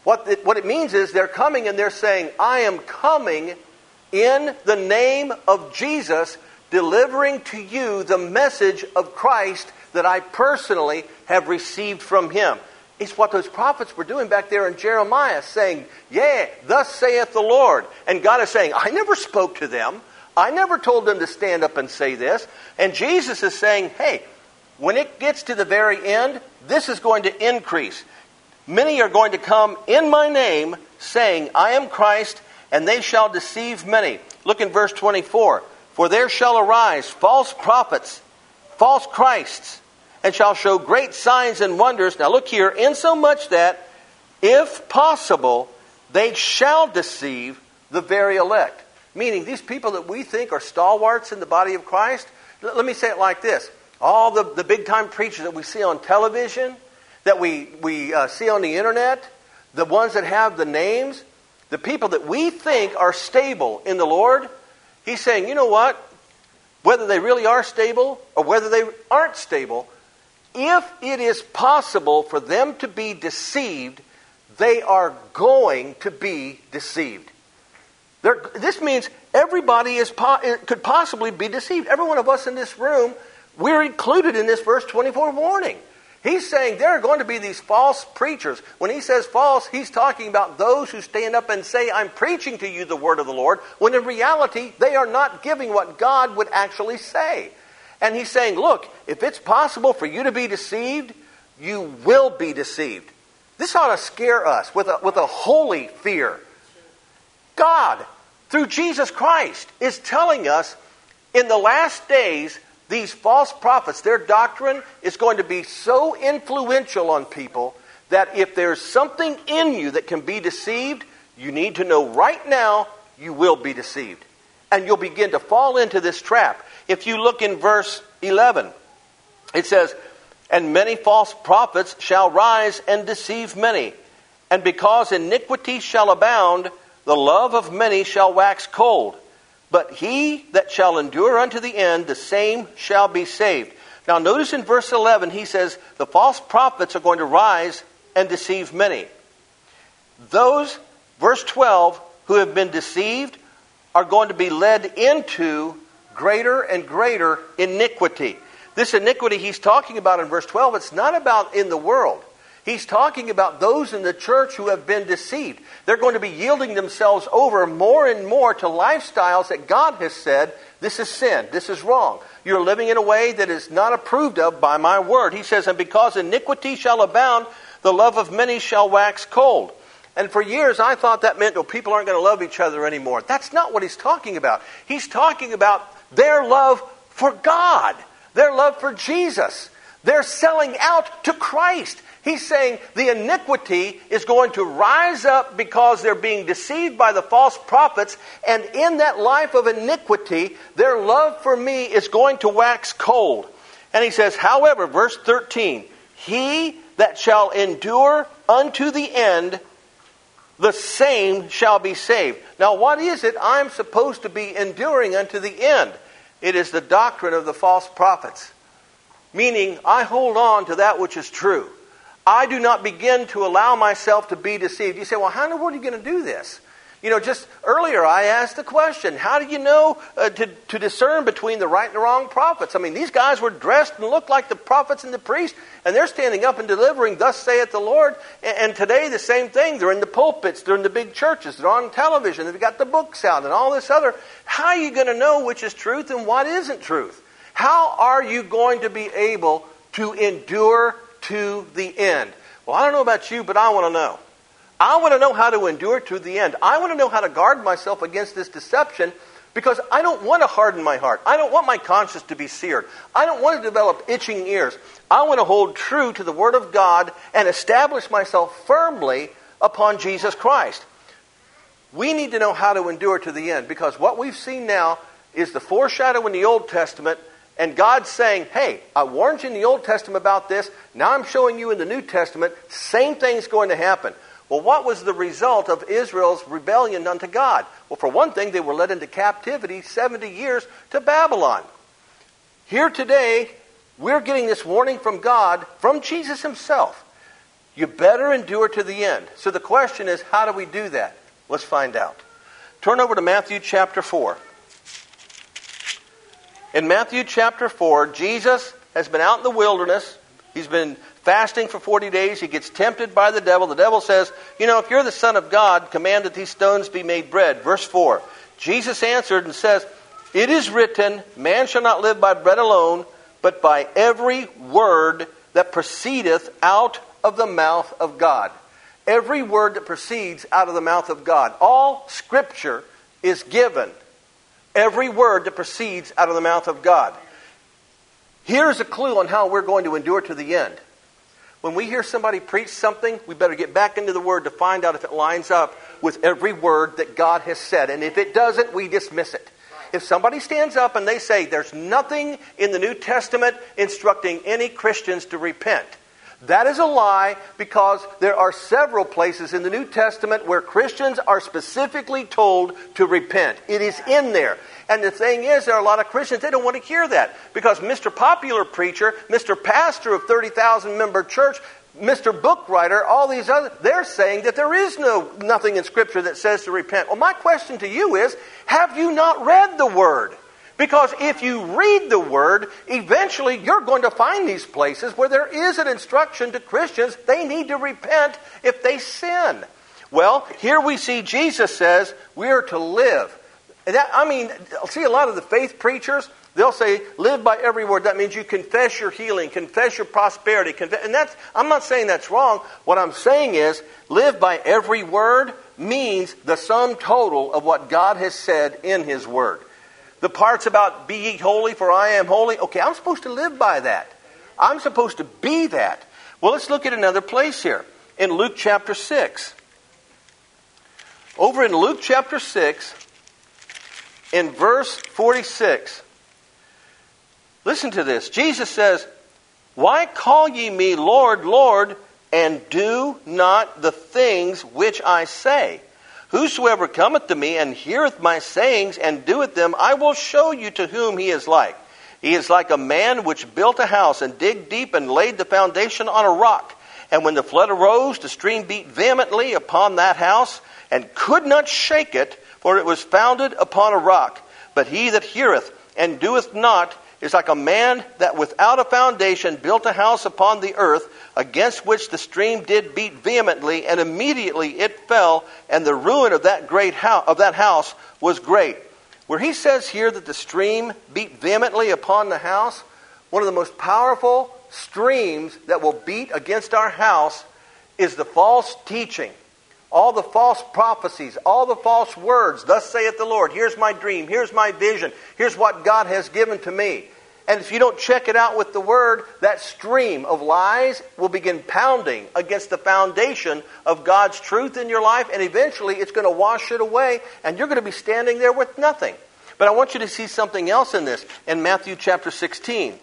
What it, what it means is they're coming and they're saying, I am coming in the name of Jesus, delivering to you the message of Christ that I personally have received from Him. It's what those prophets were doing back there in Jeremiah, saying, yeah, thus saith the Lord. And God is saying, I never spoke to them. I never told them to stand up and say this. And Jesus is saying, hey, when it gets to the very end, this is going to increase. Many are going to come in my name, saying, I am Christ, and they shall deceive many. Look in verse twenty-four. For there shall arise false prophets, false Christs, and shall show great signs and wonders. Now look here, insomuch that, if possible, they shall deceive the very elect. Meaning, these people that we think are stalwarts in the body of Christ, let me say it like this. All the, the big-time preachers that we see on television, that we, we uh, see on the internet, the ones that have the names, the people that we think are stable in the Lord, He's saying, you know what? Whether they really are stable or whether they aren't stable, if it is possible for them to be deceived, they are going to be deceived. They're, this means everybody is po- could possibly be deceived. Every one of us in this room, we're included in this verse twenty-four warning. He's saying there are going to be these false preachers. When he says false, he's talking about those who stand up and say, I'm preaching to you the word of the Lord, when in reality, they are not giving what God would actually say. And he's saying, look, if it's possible for you to be deceived, you will be deceived. This ought to scare us with a, with a holy fear. God, through Jesus Christ, is telling us in the last days, these false prophets, their doctrine is going to be so influential on people that if there's something in you that can be deceived, you need to know right now you will be deceived. And you'll begin to fall into this trap. If you look in verse eleven, it says, and many false prophets shall rise and deceive many. And because iniquity shall abound, the love of many shall wax cold. But he that shall endure unto the end, the same shall be saved. Now notice in verse eleven, he says, the false prophets are going to rise and deceive many. Those, verse twelve, who have been deceived are going to be led into greater and greater iniquity. This iniquity he's talking about in verse twelve, it's not about in the world. He's talking about those in the church who have been deceived. They're going to be yielding themselves over more and more to lifestyles that God has said, this is sin, this is wrong. You're living in a way that is not approved of by my word. He says, and because iniquity shall abound, the love of many shall wax cold. And for years I thought that meant, oh, people aren't going to love each other anymore. That's not what he's talking about. He's talking about their love for God, their love for Jesus. They're selling out to Christ. He's saying the iniquity is going to rise up because they're being deceived by the false prophets. And in that life of iniquity, their love for me is going to wax cold. And he says, however, verse thirteen, he that shall endure unto the end, the same shall be saved. Now, what is it I'm supposed to be enduring unto the end? It is the doctrine of the false prophets. Meaning, I hold on to that which is true. I do not begin to allow myself to be deceived. You say, well, how in the world are you going to do this? You know, just earlier I asked the question, how do you know uh, to, to discern between the right and the wrong prophets? I mean, these guys were dressed and looked like the prophets and the priests, and they're standing up and delivering, thus saith the Lord. And, and today the same thing. They're in the pulpits, they're in the big churches, they're on television, they've got the books out and all this other. How are you going to know which is truth and what isn't truth? How are you going to be able to endure to the end? Well, I don't know about you, but I want to know. I want to know how to endure to the end. I want to know how to guard myself against this deception, because I don't want to harden my heart. I don't want my conscience to be seared. I don't want to develop itching ears. I want to hold true to the Word of God and establish myself firmly upon Jesus Christ. We need to know how to endure to the end, because what we've seen now is the foreshadow in the Old Testament. And God's saying, hey, I warned you in the Old Testament about this. Now I'm showing you in the New Testament, same thing's going to happen. Well, what was the result of Israel's rebellion unto God? Well, for one thing, they were led into captivity seventy years to Babylon. Here today, we're getting this warning from God, from Jesus himself. You better endure to the end. So the question is, how do we do that? Let's find out. Turn over to Matthew chapter four. In Matthew chapter four, Jesus has been out in the wilderness. He's been fasting for forty days. He gets tempted by the devil. The devil says, you know, if you're the Son of God, command that these stones be made bread. Verse four. Jesus answered and says, it is written, man shall not live by bread alone, but by every word that proceedeth out of the mouth of God. Every word that proceeds out of the mouth of God. All Scripture is given. Every word that proceeds out of the mouth of God. Here's a clue on how we're going to endure to the end. When we hear somebody preach something, we better get back into the Word to find out if it lines up with every word that God has said. And if it doesn't, we dismiss it. If somebody stands up and they say there's nothing in the New Testament instructing any Christians to repent, that is a lie, because there are several places in the New Testament where Christians are specifically told to repent. It is in there. And the thing is, there are a lot of Christians, they don't want to hear that. Because Mister Popular Preacher, Mister Pastor of thirty thousand member church, Mister Book Writer, all these other, they're saying that there is no nothing in Scripture that says to repent. Well, my question to you is, have you not read the Word? Because if you read the Word, eventually you're going to find these places where there is an instruction to Christians. They need to repent if they sin. Well, here we see Jesus says we are to live. And that, I mean, see a lot of the faith preachers, they'll say, live by every word. That means you confess your healing, confess your prosperity. Confess, and that's, I'm not saying that's wrong. What I'm saying is, live by every word means the sum total of what God has said in His Word. The parts about be ye holy for I am holy. Okay, I'm supposed to live by that. I'm supposed to be that. Well, let's look at another place here. In Luke chapter six. Over in Luke chapter six, in verse forty-six. Listen to this. Jesus says, why call ye me Lord, Lord, and do not the things which I say? Whosoever cometh to me and heareth my sayings and doeth them, I will show you to whom he is like. He is like a man which built a house and digged deep and laid the foundation on a rock. And when the flood arose, the stream beat vehemently upon that house and could not shake it, for it was founded upon a rock. But he that heareth and doeth not is like a man that without a foundation built a house upon the earth, against which the stream did beat vehemently, and immediately it fell, and the ruin of that great house of that house was great. Where he says here that the stream beat vehemently upon the house, one of the most powerful streams that will beat against our house is the false teaching. All the false prophecies, all the false words, thus saith the Lord, here's my dream, here's my vision, here's what God has given to me. And if you don't check it out with the Word, that stream of lies will begin pounding against the foundation of God's truth in your life, and eventually it's going to wash it away, and you're going to be standing there with nothing. But I want you to see something else in this, in Matthew chapter sixteen.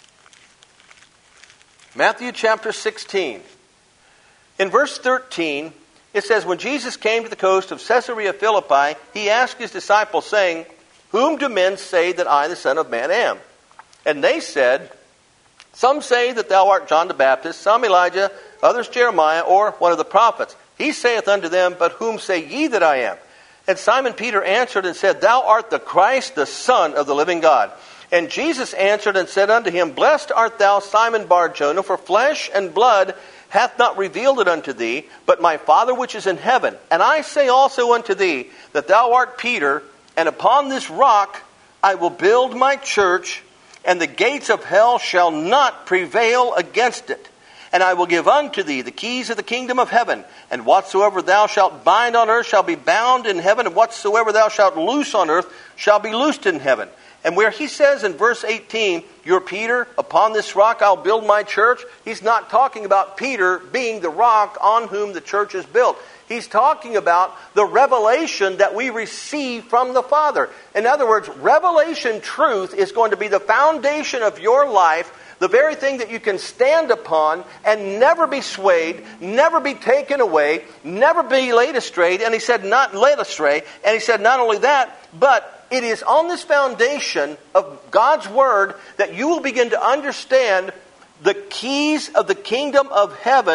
Matthew chapter sixteen. In verse thirteen, it says, when Jesus came to the coast of Caesarea Philippi, he asked his disciples, saying, whom do men say that I, the Son of Man, am? And they said, some say that thou art John the Baptist, some Elijah, others Jeremiah, or one of the prophets. He saith unto them, but whom say ye that I am? And Simon Peter answered and said, thou art the Christ, the Son of the living God. And Jesus answered and said unto him, blessed art thou, Simon Bar-Jonah, for flesh and blood hath not revealed it unto thee, but my Father which is in heaven. And I say also unto thee, that thou art Peter, and upon this rock I will build my church, and the gates of hell shall not prevail against it. And I will give unto thee the keys of the kingdom of heaven. And whatsoever thou shalt bind on earth shall be bound in heaven, and whatsoever thou shalt loose on earth shall be loosed in heaven. And where he says in verse eighteen, you're Peter, upon this rock I'll build my church, he's not talking about Peter being the rock on whom the church is built. He's talking about the revelation that we receive from the Father. In other words, revelation truth is going to be the foundation of your life, the very thing that you can stand upon and never be swayed, never be taken away, never be laid astray. And he said, not led astray. And he said, not only that, but it is on this foundation of God's Word that you will begin to understand the keys of the kingdom of heaven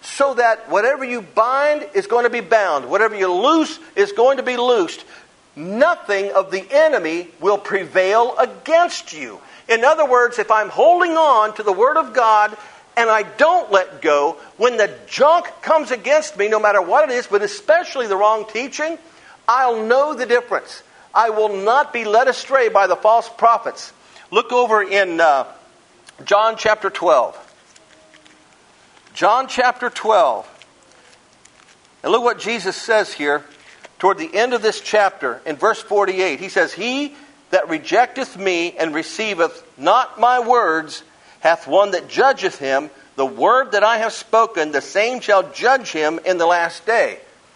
so that whatever you bind is going to be bound. Whatever you loose is going to be loosed. Nothing of the enemy will prevail against you. In other words, if I'm holding on to the Word of God and I don't let go, when the junk comes against me, no matter what it is, but especially the wrong teaching, I'll know the difference. I will not be led astray by the false prophets. Look over in uh, John chapter twelve. John chapter twelve. And look what Jesus says here toward the end of this chapter in verse forty-eight. He says, "He that rejecteth me and receiveth not my words hath one that judgeth him. The word that I have spoken, the same shall judge him in the last day."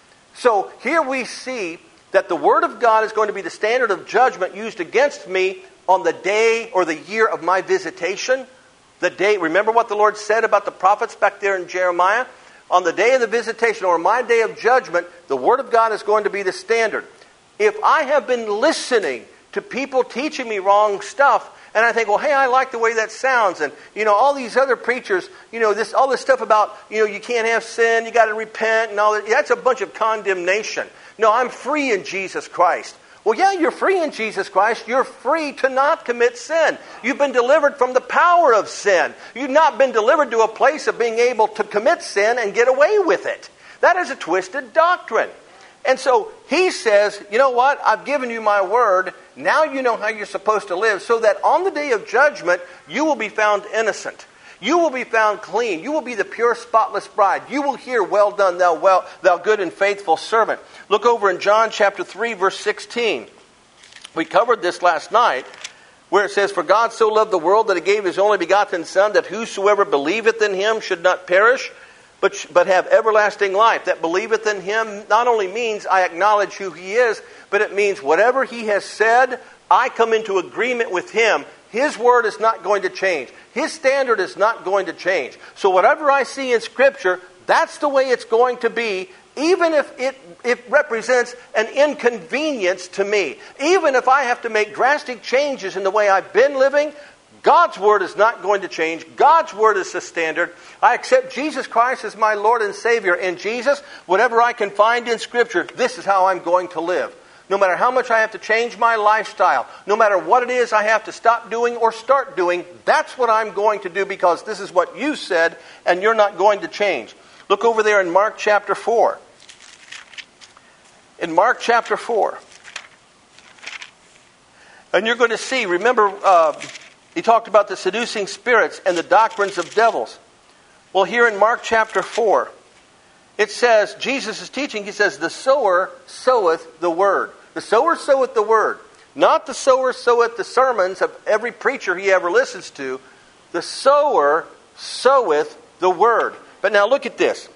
So here we see that the Word of God is going to be the standard of judgment used against me on the day or the year of my visitation. The day, remember what the Lord said about the prophets back there in Jeremiah? On the day of the visitation, or my day of judgment, the Word of God is going to be the standard. If I have been listening to people teaching me wrong stuff, and I think, well, hey, I like the way that sounds, and, you know, all these other preachers, you know, this all this stuff about, you know, you can't have sin, you got to repent, and all that, that's a bunch of condemnation. No, I'm free in Jesus Christ. Well, yeah, you're free in Jesus Christ. You're free to not commit sin. You've been delivered from the power of sin. You've not been delivered to a place of being able to commit sin and get away with it. That is a twisted doctrine. And so he says, you know what? I've given you my word. Now you know how you're supposed to live, so that on the day of judgment, you will be found innocent. You will be found clean. You will be the pure, spotless bride. You will hear, "Well done, thou well, thou good and faithful servant." Look over in John chapter three, verse sixteen. We covered this last night, where it says, "For God so loved the world that he gave his only begotten Son, that whosoever believeth in him should not perish, but, but have everlasting life." That believeth in him not only means I acknowledge who he is, but it means whatever he has said, I come into agreement with him. His word is not going to change. His standard is not going to change. So whatever I see in Scripture, that's the way it's going to be, even if it, it represents an inconvenience to me. Even if I have to make drastic changes in the way I've been living, God's word is not going to change. God's word is the standard. I accept Jesus Christ as my Lord and Savior. In Jesus, whatever I can find in Scripture, this is how I'm going to live. No matter how much I have to change my lifestyle, no matter what it is I have to stop doing or start doing, that's what I'm going to do, because this is what you said and you're not going to change. Look over there in Mark chapter four. In Mark chapter four. And you're going to see, remember, uh, he talked about the seducing spirits and the doctrines of devils. Well, here in Mark chapter four, it says, Jesus is teaching, he says, "The sower soweth the word." The sower soweth the word. Not the sower soweth the sermons of every preacher he ever listens to. The sower soweth the word. But now look at this.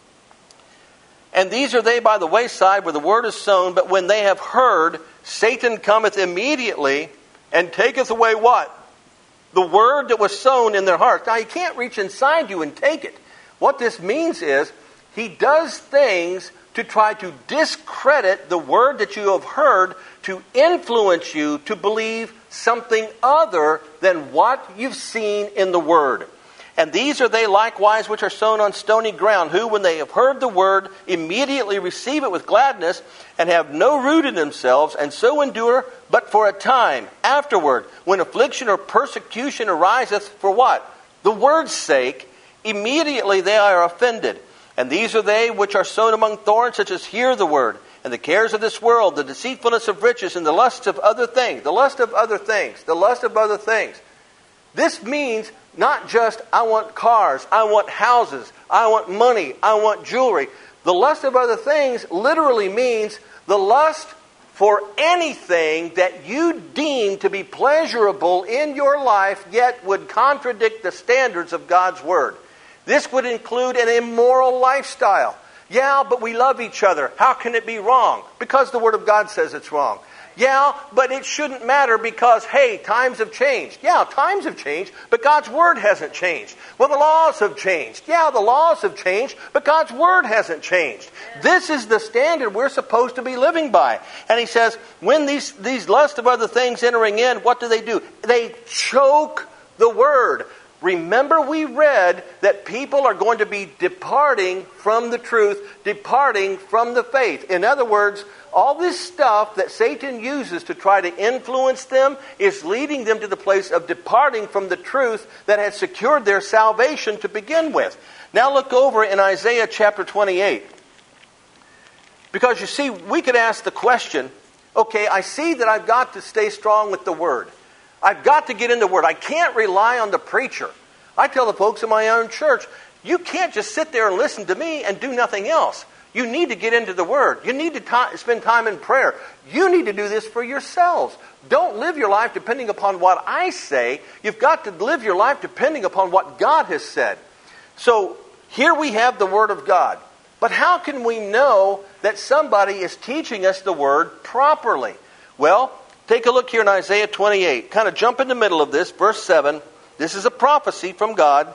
"And these are they by the wayside where the word is sown, but when they have heard, Satan cometh immediately and taketh away" what? The word that was sown in their hearts. Now, he can't reach inside you and take it. What this means is, he does things to try to discredit the word that you have heard, to influence you to believe something other than what you've seen in the word. "And these are they likewise which are sown on stony ground, who, when they have heard the word, immediately receive it with gladness, and have no root in themselves, and so endure but for a time. Afterward, when affliction or persecution ariseth for" what? "The word's sake, immediately they are offended. And these are they which are sown among thorns, such as hear the word, and the cares of this world, the deceitfulness of riches, and the lusts of other things." The lust of other things. The lust of other things. This means not just, I want cars, I want houses, I want money, I want jewelry. The lust of other things literally means the lust for anything that you deem to be pleasurable in your life, yet would contradict the standards of God's word. This would include an immoral lifestyle. Yeah, but we love each other. How can it be wrong? Because the Word of God says it's wrong. Yeah, but it shouldn't matter because, hey, times have changed. Yeah, times have changed, but God's Word hasn't changed. Well, the laws have changed. Yeah, the laws have changed, but God's Word hasn't changed. This is the standard we're supposed to be living by. And he says, when these, these lust of other things entering in, what do they do? They choke the Word. Remember, we read that people are going to be departing from the truth, departing from the faith. In other words, all this stuff that Satan uses to try to influence them is leading them to the place of departing from the truth that had secured their salvation to begin with. Now look over in Isaiah chapter twenty-eight. Because you see, we could ask the question, okay, I see that I've got to stay strong with the Word. I've got to get in the Word. I can't rely on the preacher. I tell the folks in my own church, you can't just sit there and listen to me and do nothing else. You need to get into the Word. You need to t- spend time in prayer. You need to do this for yourselves. Don't live your life depending upon what I say. You've got to live your life depending upon what God has said. So here we have the Word of God. But how can we know that somebody is teaching us the Word properly? Well, take a look here in Isaiah twenty-eight. Kind of jump in the middle of this, verse seven. This is a prophecy from God.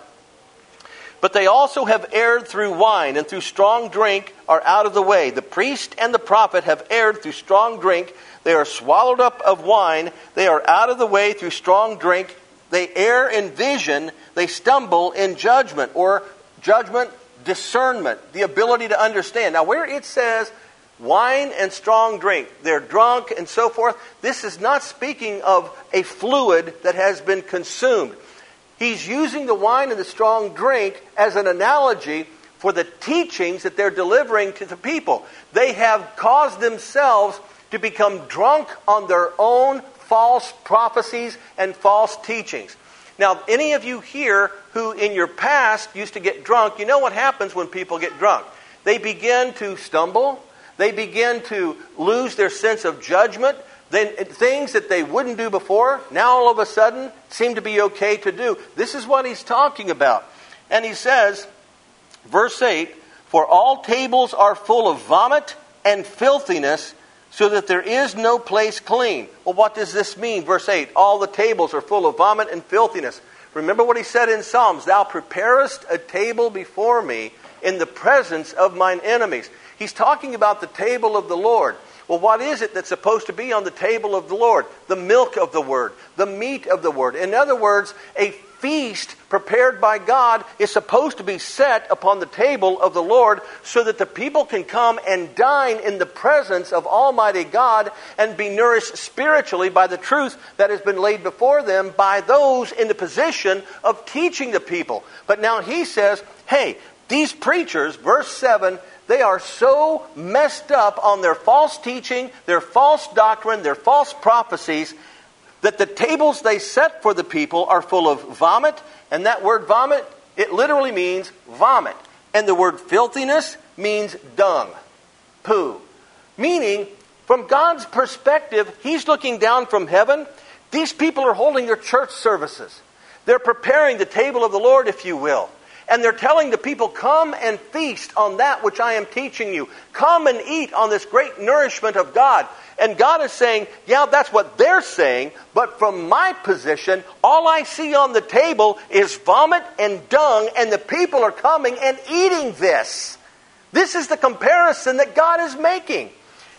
But they also have erred through wine, and through strong drink are out of the way. The priest and the prophet have erred through strong drink. They are swallowed up of wine. They are out of the way through strong drink. They err in vision. They stumble in judgment, or judgment, discernment, the ability to understand. Now, where it says wine and strong drink, they're drunk and so forth, this is not speaking of a fluid that has been consumed. He's using the wine and the strong drink as an analogy for the teachings that they're delivering to the people. They have caused themselves to become drunk on their own false prophecies and false teachings. Now, any of you here who in your past used to get drunk, you know what happens when people get drunk. They begin to stumble. They begin to lose their sense of judgment. Then things that they wouldn't do before, now all of a sudden seem to be okay to do. This is what he's talking about. And he says, verse eight, for all tables are full of vomit and filthiness, so that there is no place clean. Well, what does this mean? Verse eight, all the tables are full of vomit and filthiness. Remember what he said in Psalms, thou preparest a table before me in the presence of mine enemies. He's talking about the table of the Lord. Well, what is it that's supposed to be on the table of the Lord? The milk of the Word, the meat of the Word. In other words, a feast prepared by God is supposed to be set upon the table of the Lord so that the people can come and dine in the presence of Almighty God and be nourished spiritually by the truth that has been laid before them by those in the position of teaching the people. But now he says, hey, these preachers, verse seven, they are so messed up on their false teaching, their false doctrine, their false prophecies, that the tables they set for the people are full of vomit. And that word vomit, it literally means vomit. And the word filthiness means dung, poo. Meaning, from God's perspective, He's looking down from heaven. These people are holding their church services. They're preparing the table of the Lord, if you will. And they're telling the people, come and feast on that which I am teaching you. Come and eat on this great nourishment of God. And God is saying, yeah, that's what they're saying. But from my position, all I see on the table is vomit and dung. And the people are coming and eating this. This is the comparison that God is making.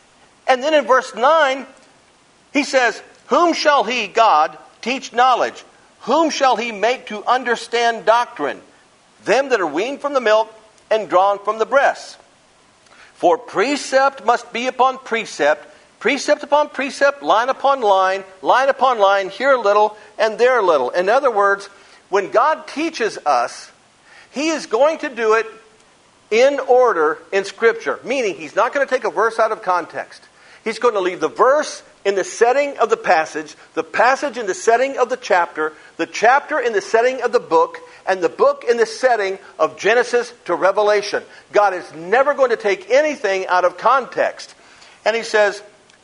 And then in verse nine, he says, whom shall he, God, teach knowledge? Whom shall he make to understand doctrine? Them that are weaned from the milk and drawn from the breasts. For precept must be upon precept, precept upon precept, line upon line, line upon line, here a little and there a little. In other words, when God teaches us, He is going to do it in order in Scripture. Meaning, He's not going to take a verse out of context. He's going to leave the verse in the setting of the passage, the passage in the setting of the chapter, the chapter in the setting of the book, and the book in the setting of Genesis to Revelation. God is never going to take anything out of context. And He says,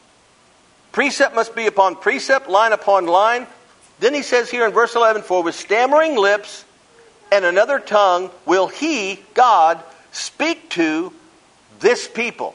precept must be upon precept, line upon line. Then He says here in verse eleven, for with stammering lips and another tongue will He, God, speak to this people,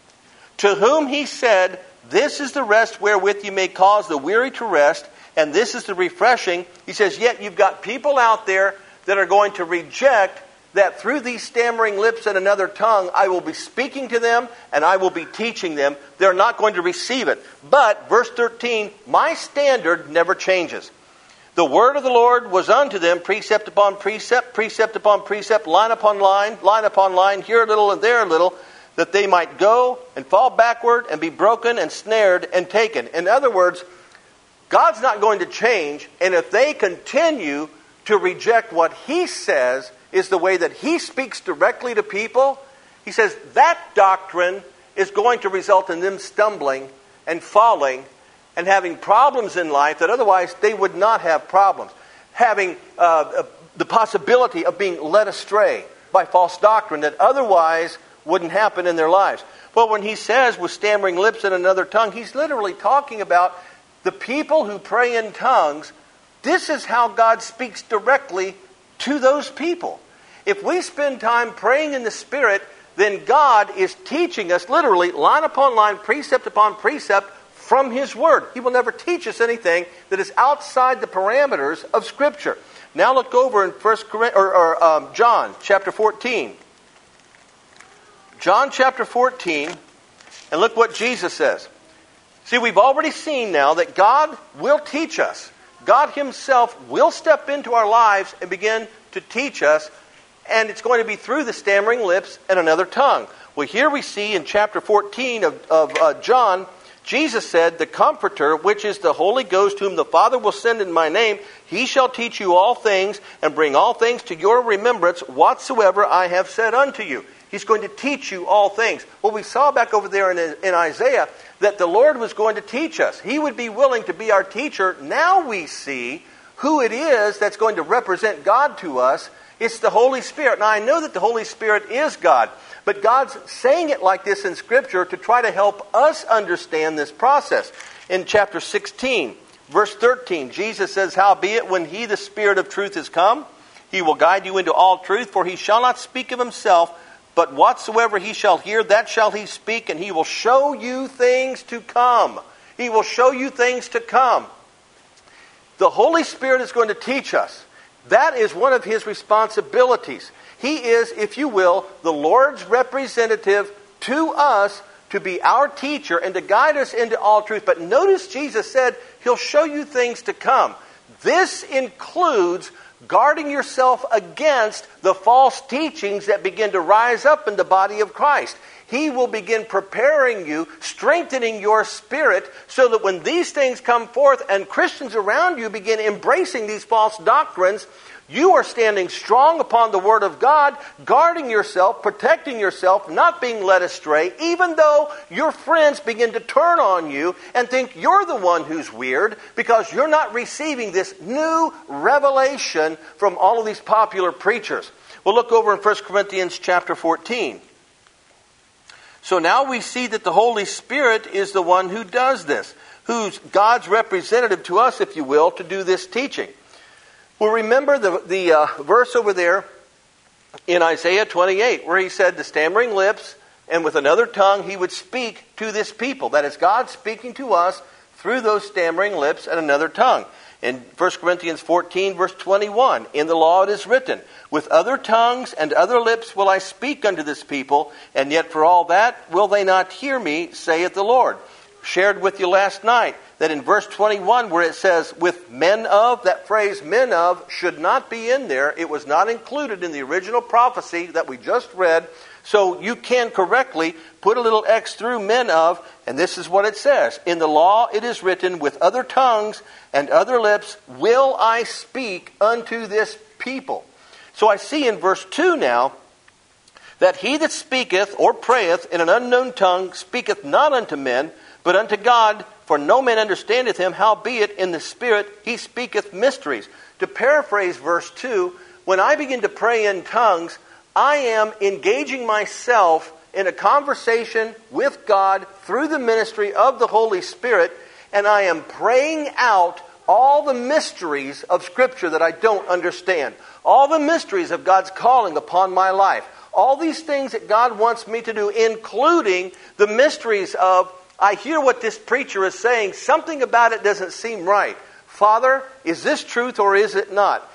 to whom He said, this is the rest wherewith you may cause the weary to rest, and this is the refreshing. He says, yet you've got people out there that are going to reject that through these stammering lips and another tongue, I will be speaking to them and I will be teaching them. They're not going to receive it. But, verse thirteen, my standard never changes. The word of the Lord was unto them, precept upon precept, precept upon precept, line upon line, line upon line, here a little and there a little, that they might go and fall backward and be broken and snared and taken. In other words, God's not going to change, and if they continue to reject what He says is the way that He speaks directly to people, He says that doctrine is going to result in them stumbling and falling and having problems in life that otherwise they would not have problems. Having uh, the possibility of being led astray by false doctrine that otherwise wouldn't happen in their lives. Well, when He says with stammering lips and another tongue, He's literally talking about the people who pray in tongues. This is how God speaks directly to those people. If we spend time praying in the Spirit, then God is teaching us literally line upon line, precept upon precept from His Word. He will never teach us anything that is outside the parameters of Scripture. Now look over in First Corinthians, or, or um, John chapter fourteen. John chapter fourteen, and look what Jesus says. See, we've already seen now that God will teach us. God Himself will step into our lives and begin to teach us, and it's going to be through the stammering lips and another tongue. Well, here we see in chapter fourteen of, of uh, John, Jesus said, "The Comforter, which is the Holy Ghost, whom the Father will send in my name, He shall teach you all things, and bring all things to your remembrance, whatsoever I have said unto you." He's going to teach you all things. Well, we saw back over there in, in Isaiah that the Lord was going to teach us. He would be willing to be our teacher. Now we see who it is that's going to represent God to us. It's the Holy Spirit. Now, I know that the Holy Spirit is God, but God's saying it like this in Scripture to try to help us understand this process. In chapter sixteen, verse thirteen, Jesus says, "Howbeit, when He, the Spirit of truth, is come, He will guide you into all truth, for He shall not speak of Himself, but whatsoever He shall hear, that shall He speak, and He will show you things to come." He will show you things to come. The Holy Spirit is going to teach us. That is one of His responsibilities. He is, if you will, the Lord's representative to us to be our teacher and to guide us into all truth. But notice Jesus said He'll show you things to come. This includes guarding yourself against the false teachings that begin to rise up in the body of Christ. He will begin preparing you, strengthening your spirit, so that when these things come forth and Christians around you begin embracing these false doctrines, you are standing strong upon the Word of God, guarding yourself, protecting yourself, not being led astray, even though your friends begin to turn on you and think you're the one who's weird because you're not receiving this new revelation from all of these popular preachers. Well, look over in First Corinthians chapter fourteen. So now we see that the Holy Spirit is the one who does this, who's God's representative to us, if you will, to do this teaching. Well, remember the, the uh, verse over there in Isaiah twenty-eight, where He said, "The stammering lips, and with another tongue He would speak to this people." That is God speaking to us through those stammering lips and another tongue. In First Corinthians fourteen, verse twenty-one, "In the law it is written, with other tongues and other lips will I speak unto this people, and yet for all that will they not hear me, saith the Lord." Shared with you last night that in verse twenty-one, where it says, "with men of," that phrase "men of" should not be in there. It was not included in the original prophecy that we just read. So you can correctly put a little X through "men of," and this is what it says. "In the law it is written, with other tongues and other lips will I speak unto this people." So I see in verse two now that he that speaketh or prayeth in an unknown tongue speaketh not unto men, but unto God, for no man understandeth him, howbeit in the Spirit he speaketh mysteries. To paraphrase verse two, when I begin to pray in tongues, I am engaging myself in a conversation with God through the ministry of the Holy Spirit, and I am praying out all the mysteries of Scripture that I don't understand. All the mysteries of God's calling upon my life. All these things that God wants me to do, including the mysteries of, I hear what this preacher is saying, something about it doesn't seem right. Father, is this truth or is it not?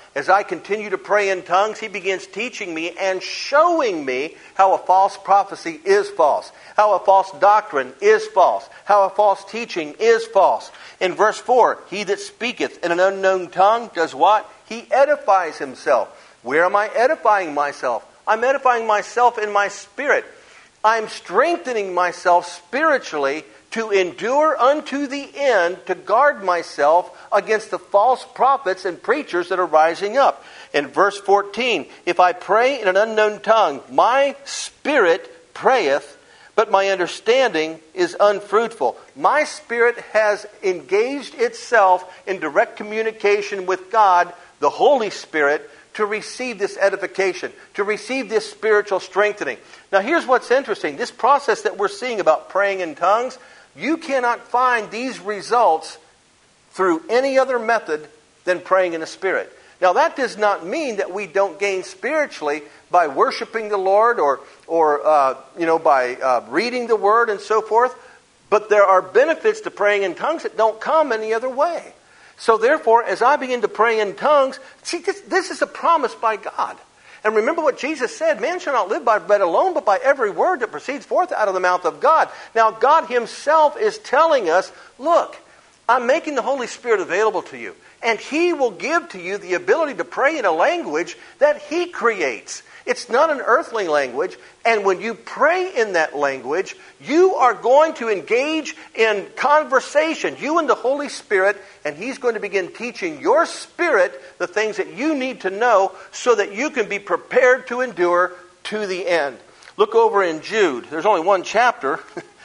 as I continue to pray in tongues, He begins teaching me and showing me how a false prophecy is false, how a false doctrine is false, how a false teaching is false. In verse four, he that speaketh in an unknown tongue does what? He edifies himself. Where am I edifying myself? I'm edifying myself in my spirit. I'm strengthening myself spiritually to endure unto the end, to guard myself against the false prophets and preachers that are rising up. In verse fourteen, if I pray in an unknown tongue, my spirit prayeth, but my understanding is unfruitful. My spirit has engaged itself in direct communication with God, the Holy Spirit, to receive this edification, to receive this spiritual strengthening. Now here's what's interesting. This process that we're seeing about praying in tongues, you cannot find these results through any other method than praying in the Spirit. Now that does not mean that we don't gain spiritually by worshiping the Lord or, or uh, you know, by uh, reading the Word and so forth. But there are benefits to praying in tongues that don't come any other way. So therefore, as I begin to pray in tongues, see, this, this is a promise by God. And remember what Jesus said, man shall not live by bread alone, but by every word that proceeds forth out of the mouth of God. Now, God Himself is telling us, look, I'm making the Holy Spirit available to you. And He will give to you the ability to pray in a language that He creates. It's not an earthly language. And when you pray in that language, you are going to engage in conversation, you and the Holy Spirit, and He's going to begin teaching your spirit the things that you need to know so that you can be prepared to endure to the end. Look over in Jude. There's only one chapter.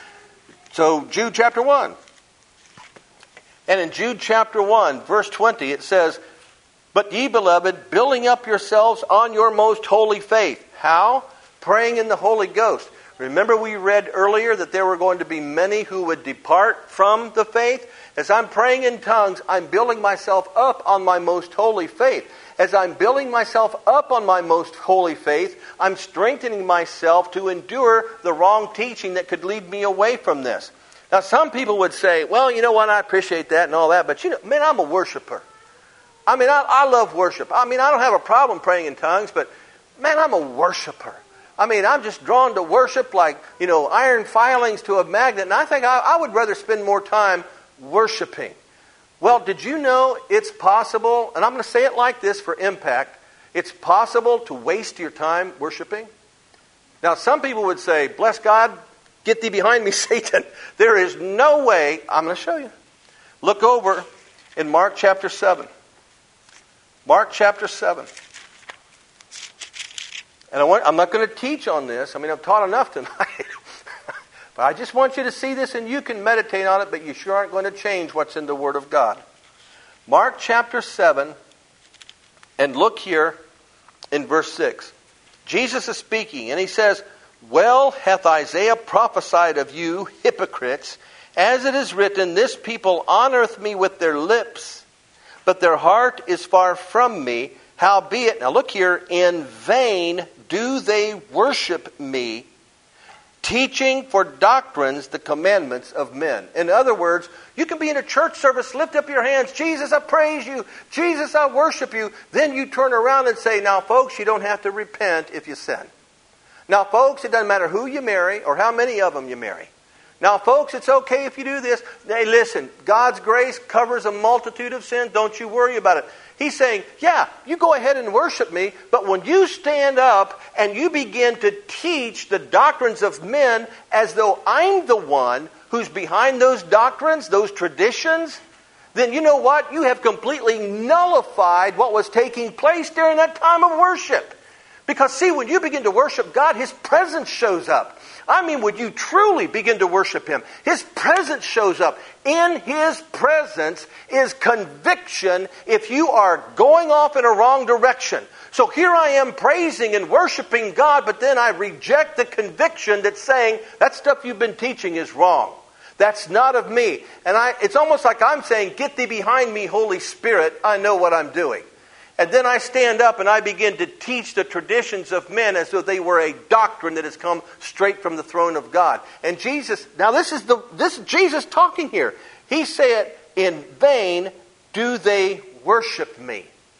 So Jude chapter one. And in Jude chapter one, verse twenty, it says, but ye, beloved, building up yourselves on your most holy faith. How? Praying in the Holy Ghost. Remember we read earlier that there were going to be many who would depart from the faith? As I'm praying in tongues, I'm building myself up on my most holy faith. As I'm building myself up on my most holy faith, I'm strengthening myself to endure the wrong teaching that could lead me away from this. Now some people would say, well, you know what, I appreciate that and all that, but you know, man, I'm a worshiper. I mean, I, I love worship. I mean, I don't have a problem praying in tongues, but man, I'm a worshiper. I mean, I'm just drawn to worship like, you know, iron filings to a magnet, and I think I, I would rather spend more time worshiping. Well, did you know it's possible, and I'm going to say it like this for impact, it's possible to waste your time worshiping? Now, some people would say, bless God, get thee behind me, Satan. There is no way. I'm going to show you. Look over in Mark chapter seven. Mark chapter seven. And I want, I'm not going to teach on this. I mean, I've taught enough tonight. But I just want you to see this and you can meditate on it, but you sure aren't going to change what's in the Word of God. Mark chapter seven, and look here in verse six. Jesus is speaking, and He says, well hath Isaiah prophesied of you, hypocrites, as it is written, this people honoreth me with their lips, but their heart is far from me. Howbeit, now look here, in vain do they worship me, teaching for doctrines the commandments of men. In other words, you can be in a church service, lift up your hands, Jesus, I praise you, Jesus, I worship you. Then you turn around and say, now folks, you don't have to repent if you sin. Now folks, it doesn't matter who you marry or how many of them you marry. Now, folks, it's okay if you do this. Hey, listen, God's grace covers a multitude of sins. Don't you worry about it. He's saying, yeah, you go ahead and worship me, but when you stand up and you begin to teach the doctrines of men as though I'm the one who's behind those doctrines, those traditions, then you know what? You have completely nullified what was taking place during that time of worship. Because, see, when you begin to worship God, His presence shows up. I mean, when you truly begin to worship Him, His presence shows up. In His presence is conviction if you are going off in a wrong direction. So here I am praising and worshiping God, but then I reject the conviction that's saying, that stuff you've been teaching is wrong. That's not of me. And I, it's almost like I'm saying, get thee behind me, Holy Spirit. I know what I'm doing. And then I stand up and I begin to teach the traditions of men as though they were a doctrine that has come straight from the throne of God. And Jesus, now this is the this is Jesus talking here. He said, in vain do they worship me.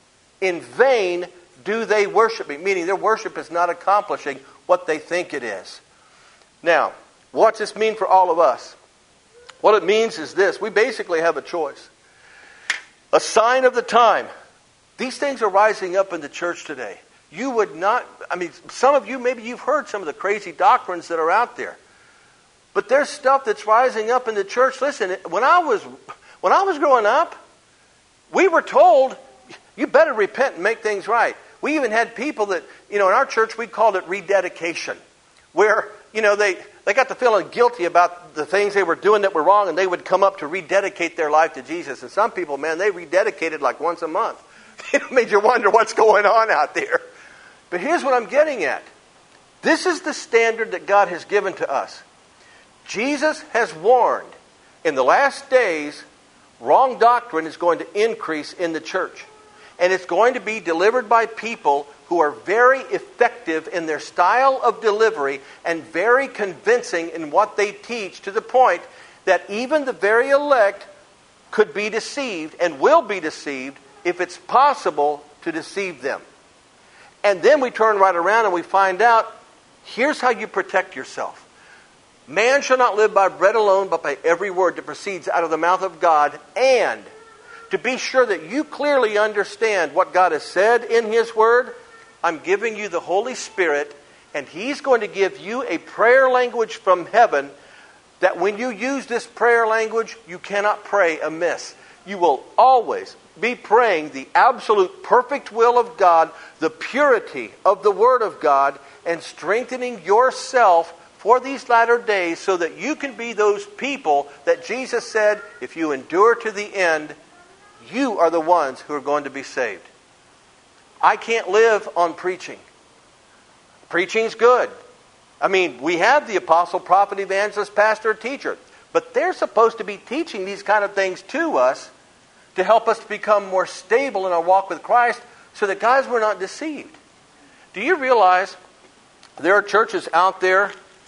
In vain do they worship me, meaning their worship is not accomplishing what they think it is. Now, what's this mean for all of us? What it means is this. We basically have a choice. A sign of the time. These things are rising up in the church today. You would not, I mean, some of you, maybe you've heard some of the crazy doctrines that are out there. But there's stuff that's rising up in the church. Listen, when I was when I was growing up, we were told, you better repent and make things right. We even had people that, you know, in our church we called it rededication. Where, you know, they, they got to feeling guilty about the things they were doing that were wrong, and they would come up to rededicate their life to Jesus. And some people, man, they rededicated like once a month. It made you wonder what's going on out there. But here's what I'm getting at. This is the standard that God has given to us. Jesus has warned, in the last days, wrong doctrine is going to increase in the church. And it's going to be delivered by people who are very effective in their style of delivery and very convincing in what they teach, to the point that even the very elect could be deceived and will be deceived if it's possible to deceive them. And then we turn right around and we find out, here's how you protect yourself. Man shall not live by bread alone, but by every word that proceeds out of the mouth of God. And to be sure that you clearly understand what God has said in His Word, I'm giving you the Holy Spirit, and He's going to give you a prayer language from heaven that when you use this prayer language, you cannot pray amiss. You will always be praying the absolute perfect will of God, the purity of the Word of God, and strengthening yourself for these latter days so that you can be those people that Jesus said, if you endure to the end, you are the ones who are going to be saved. I can't live on preaching. Preaching's good. I mean, we have the apostle, prophet, evangelist, pastor, teacher. But they're supposed to be teaching these kind of things to us to help us to become more stable in our walk with Christ so that, guys, we're not deceived. Do you realize there are churches out there,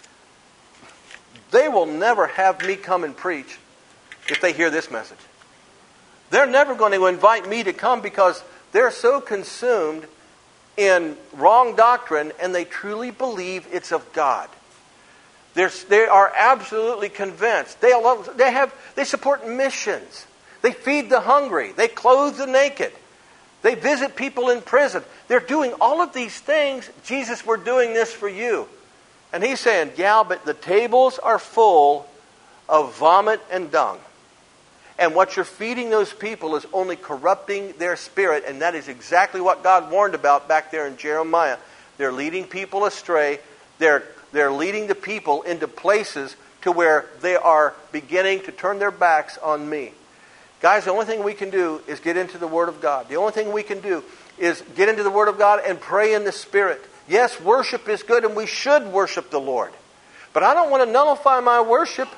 they will never have me come and preach if they hear this message. They're never going to invite me to come because they're so consumed in wrong doctrine and they truly believe it's of God. They're, they are absolutely convinced. They, they, have, they support missions. They feed the hungry. They clothe the naked. They visit people in prison. They're doing all of these things. Jesus, we're doing this for you. And He's saying, yeah, but the tables are full of vomit and dung. And what you're feeding those people is only corrupting their spirit. And that is exactly what God warned about back there in Jeremiah. They're leading people astray. They're, they're leading the people into places to where they are beginning to turn their backs on me. Guys, the only thing we can do is get into the Word of God. The only thing we can do is get into the Word of God and pray in the Spirit. Yes, worship is good and we should worship the Lord. But I don't want to nullify my worship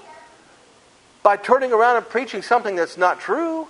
by turning around and preaching something that's not true.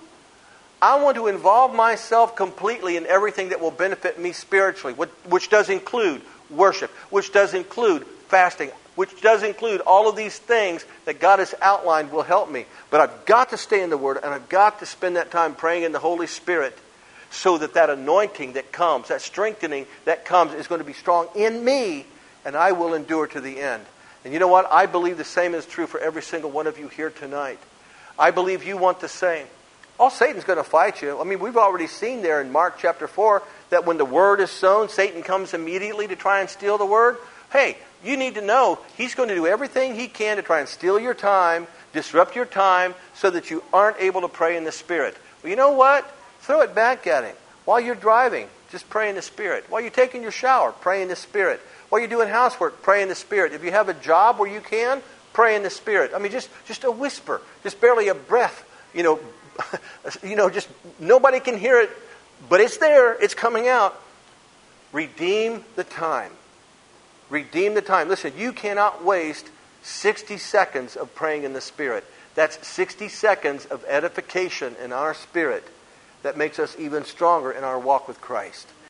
I want to involve myself completely in everything that will benefit me spiritually, which does include worship, which does include fasting, which does include all of these things that God has outlined will help me. But I've got to stay in the Word, and I've got to spend that time praying in the Holy Spirit so that that anointing that comes, that strengthening that comes is going to be strong in me, and I will endure to the end. And you know what? I believe the same is true for every single one of you here tonight. I believe you want the same. All Satan's going to fight you. I mean, we've already seen there in Mark chapter four that when the word is sown, Satan comes immediately to try and steal the word. Hey, you need to know he's going to do everything he can to try and steal your time, disrupt your time, so that you aren't able to pray in the Spirit. Well, you know what? Throw it back at him. While you're driving, just pray in the Spirit. While you're taking your shower, pray in the Spirit. While you're doing housework, pray in the Spirit. If you have a job where you can, pray in the Spirit. I mean, just, just a whisper, just barely a breath, you know, you know, just nobody can hear it, but it's there, it's coming out. Redeem the time. Redeem the time. Listen, you cannot waste sixty seconds of praying in the Spirit. That's sixty seconds of edification in our spirit that makes us even stronger in our walk with Christ.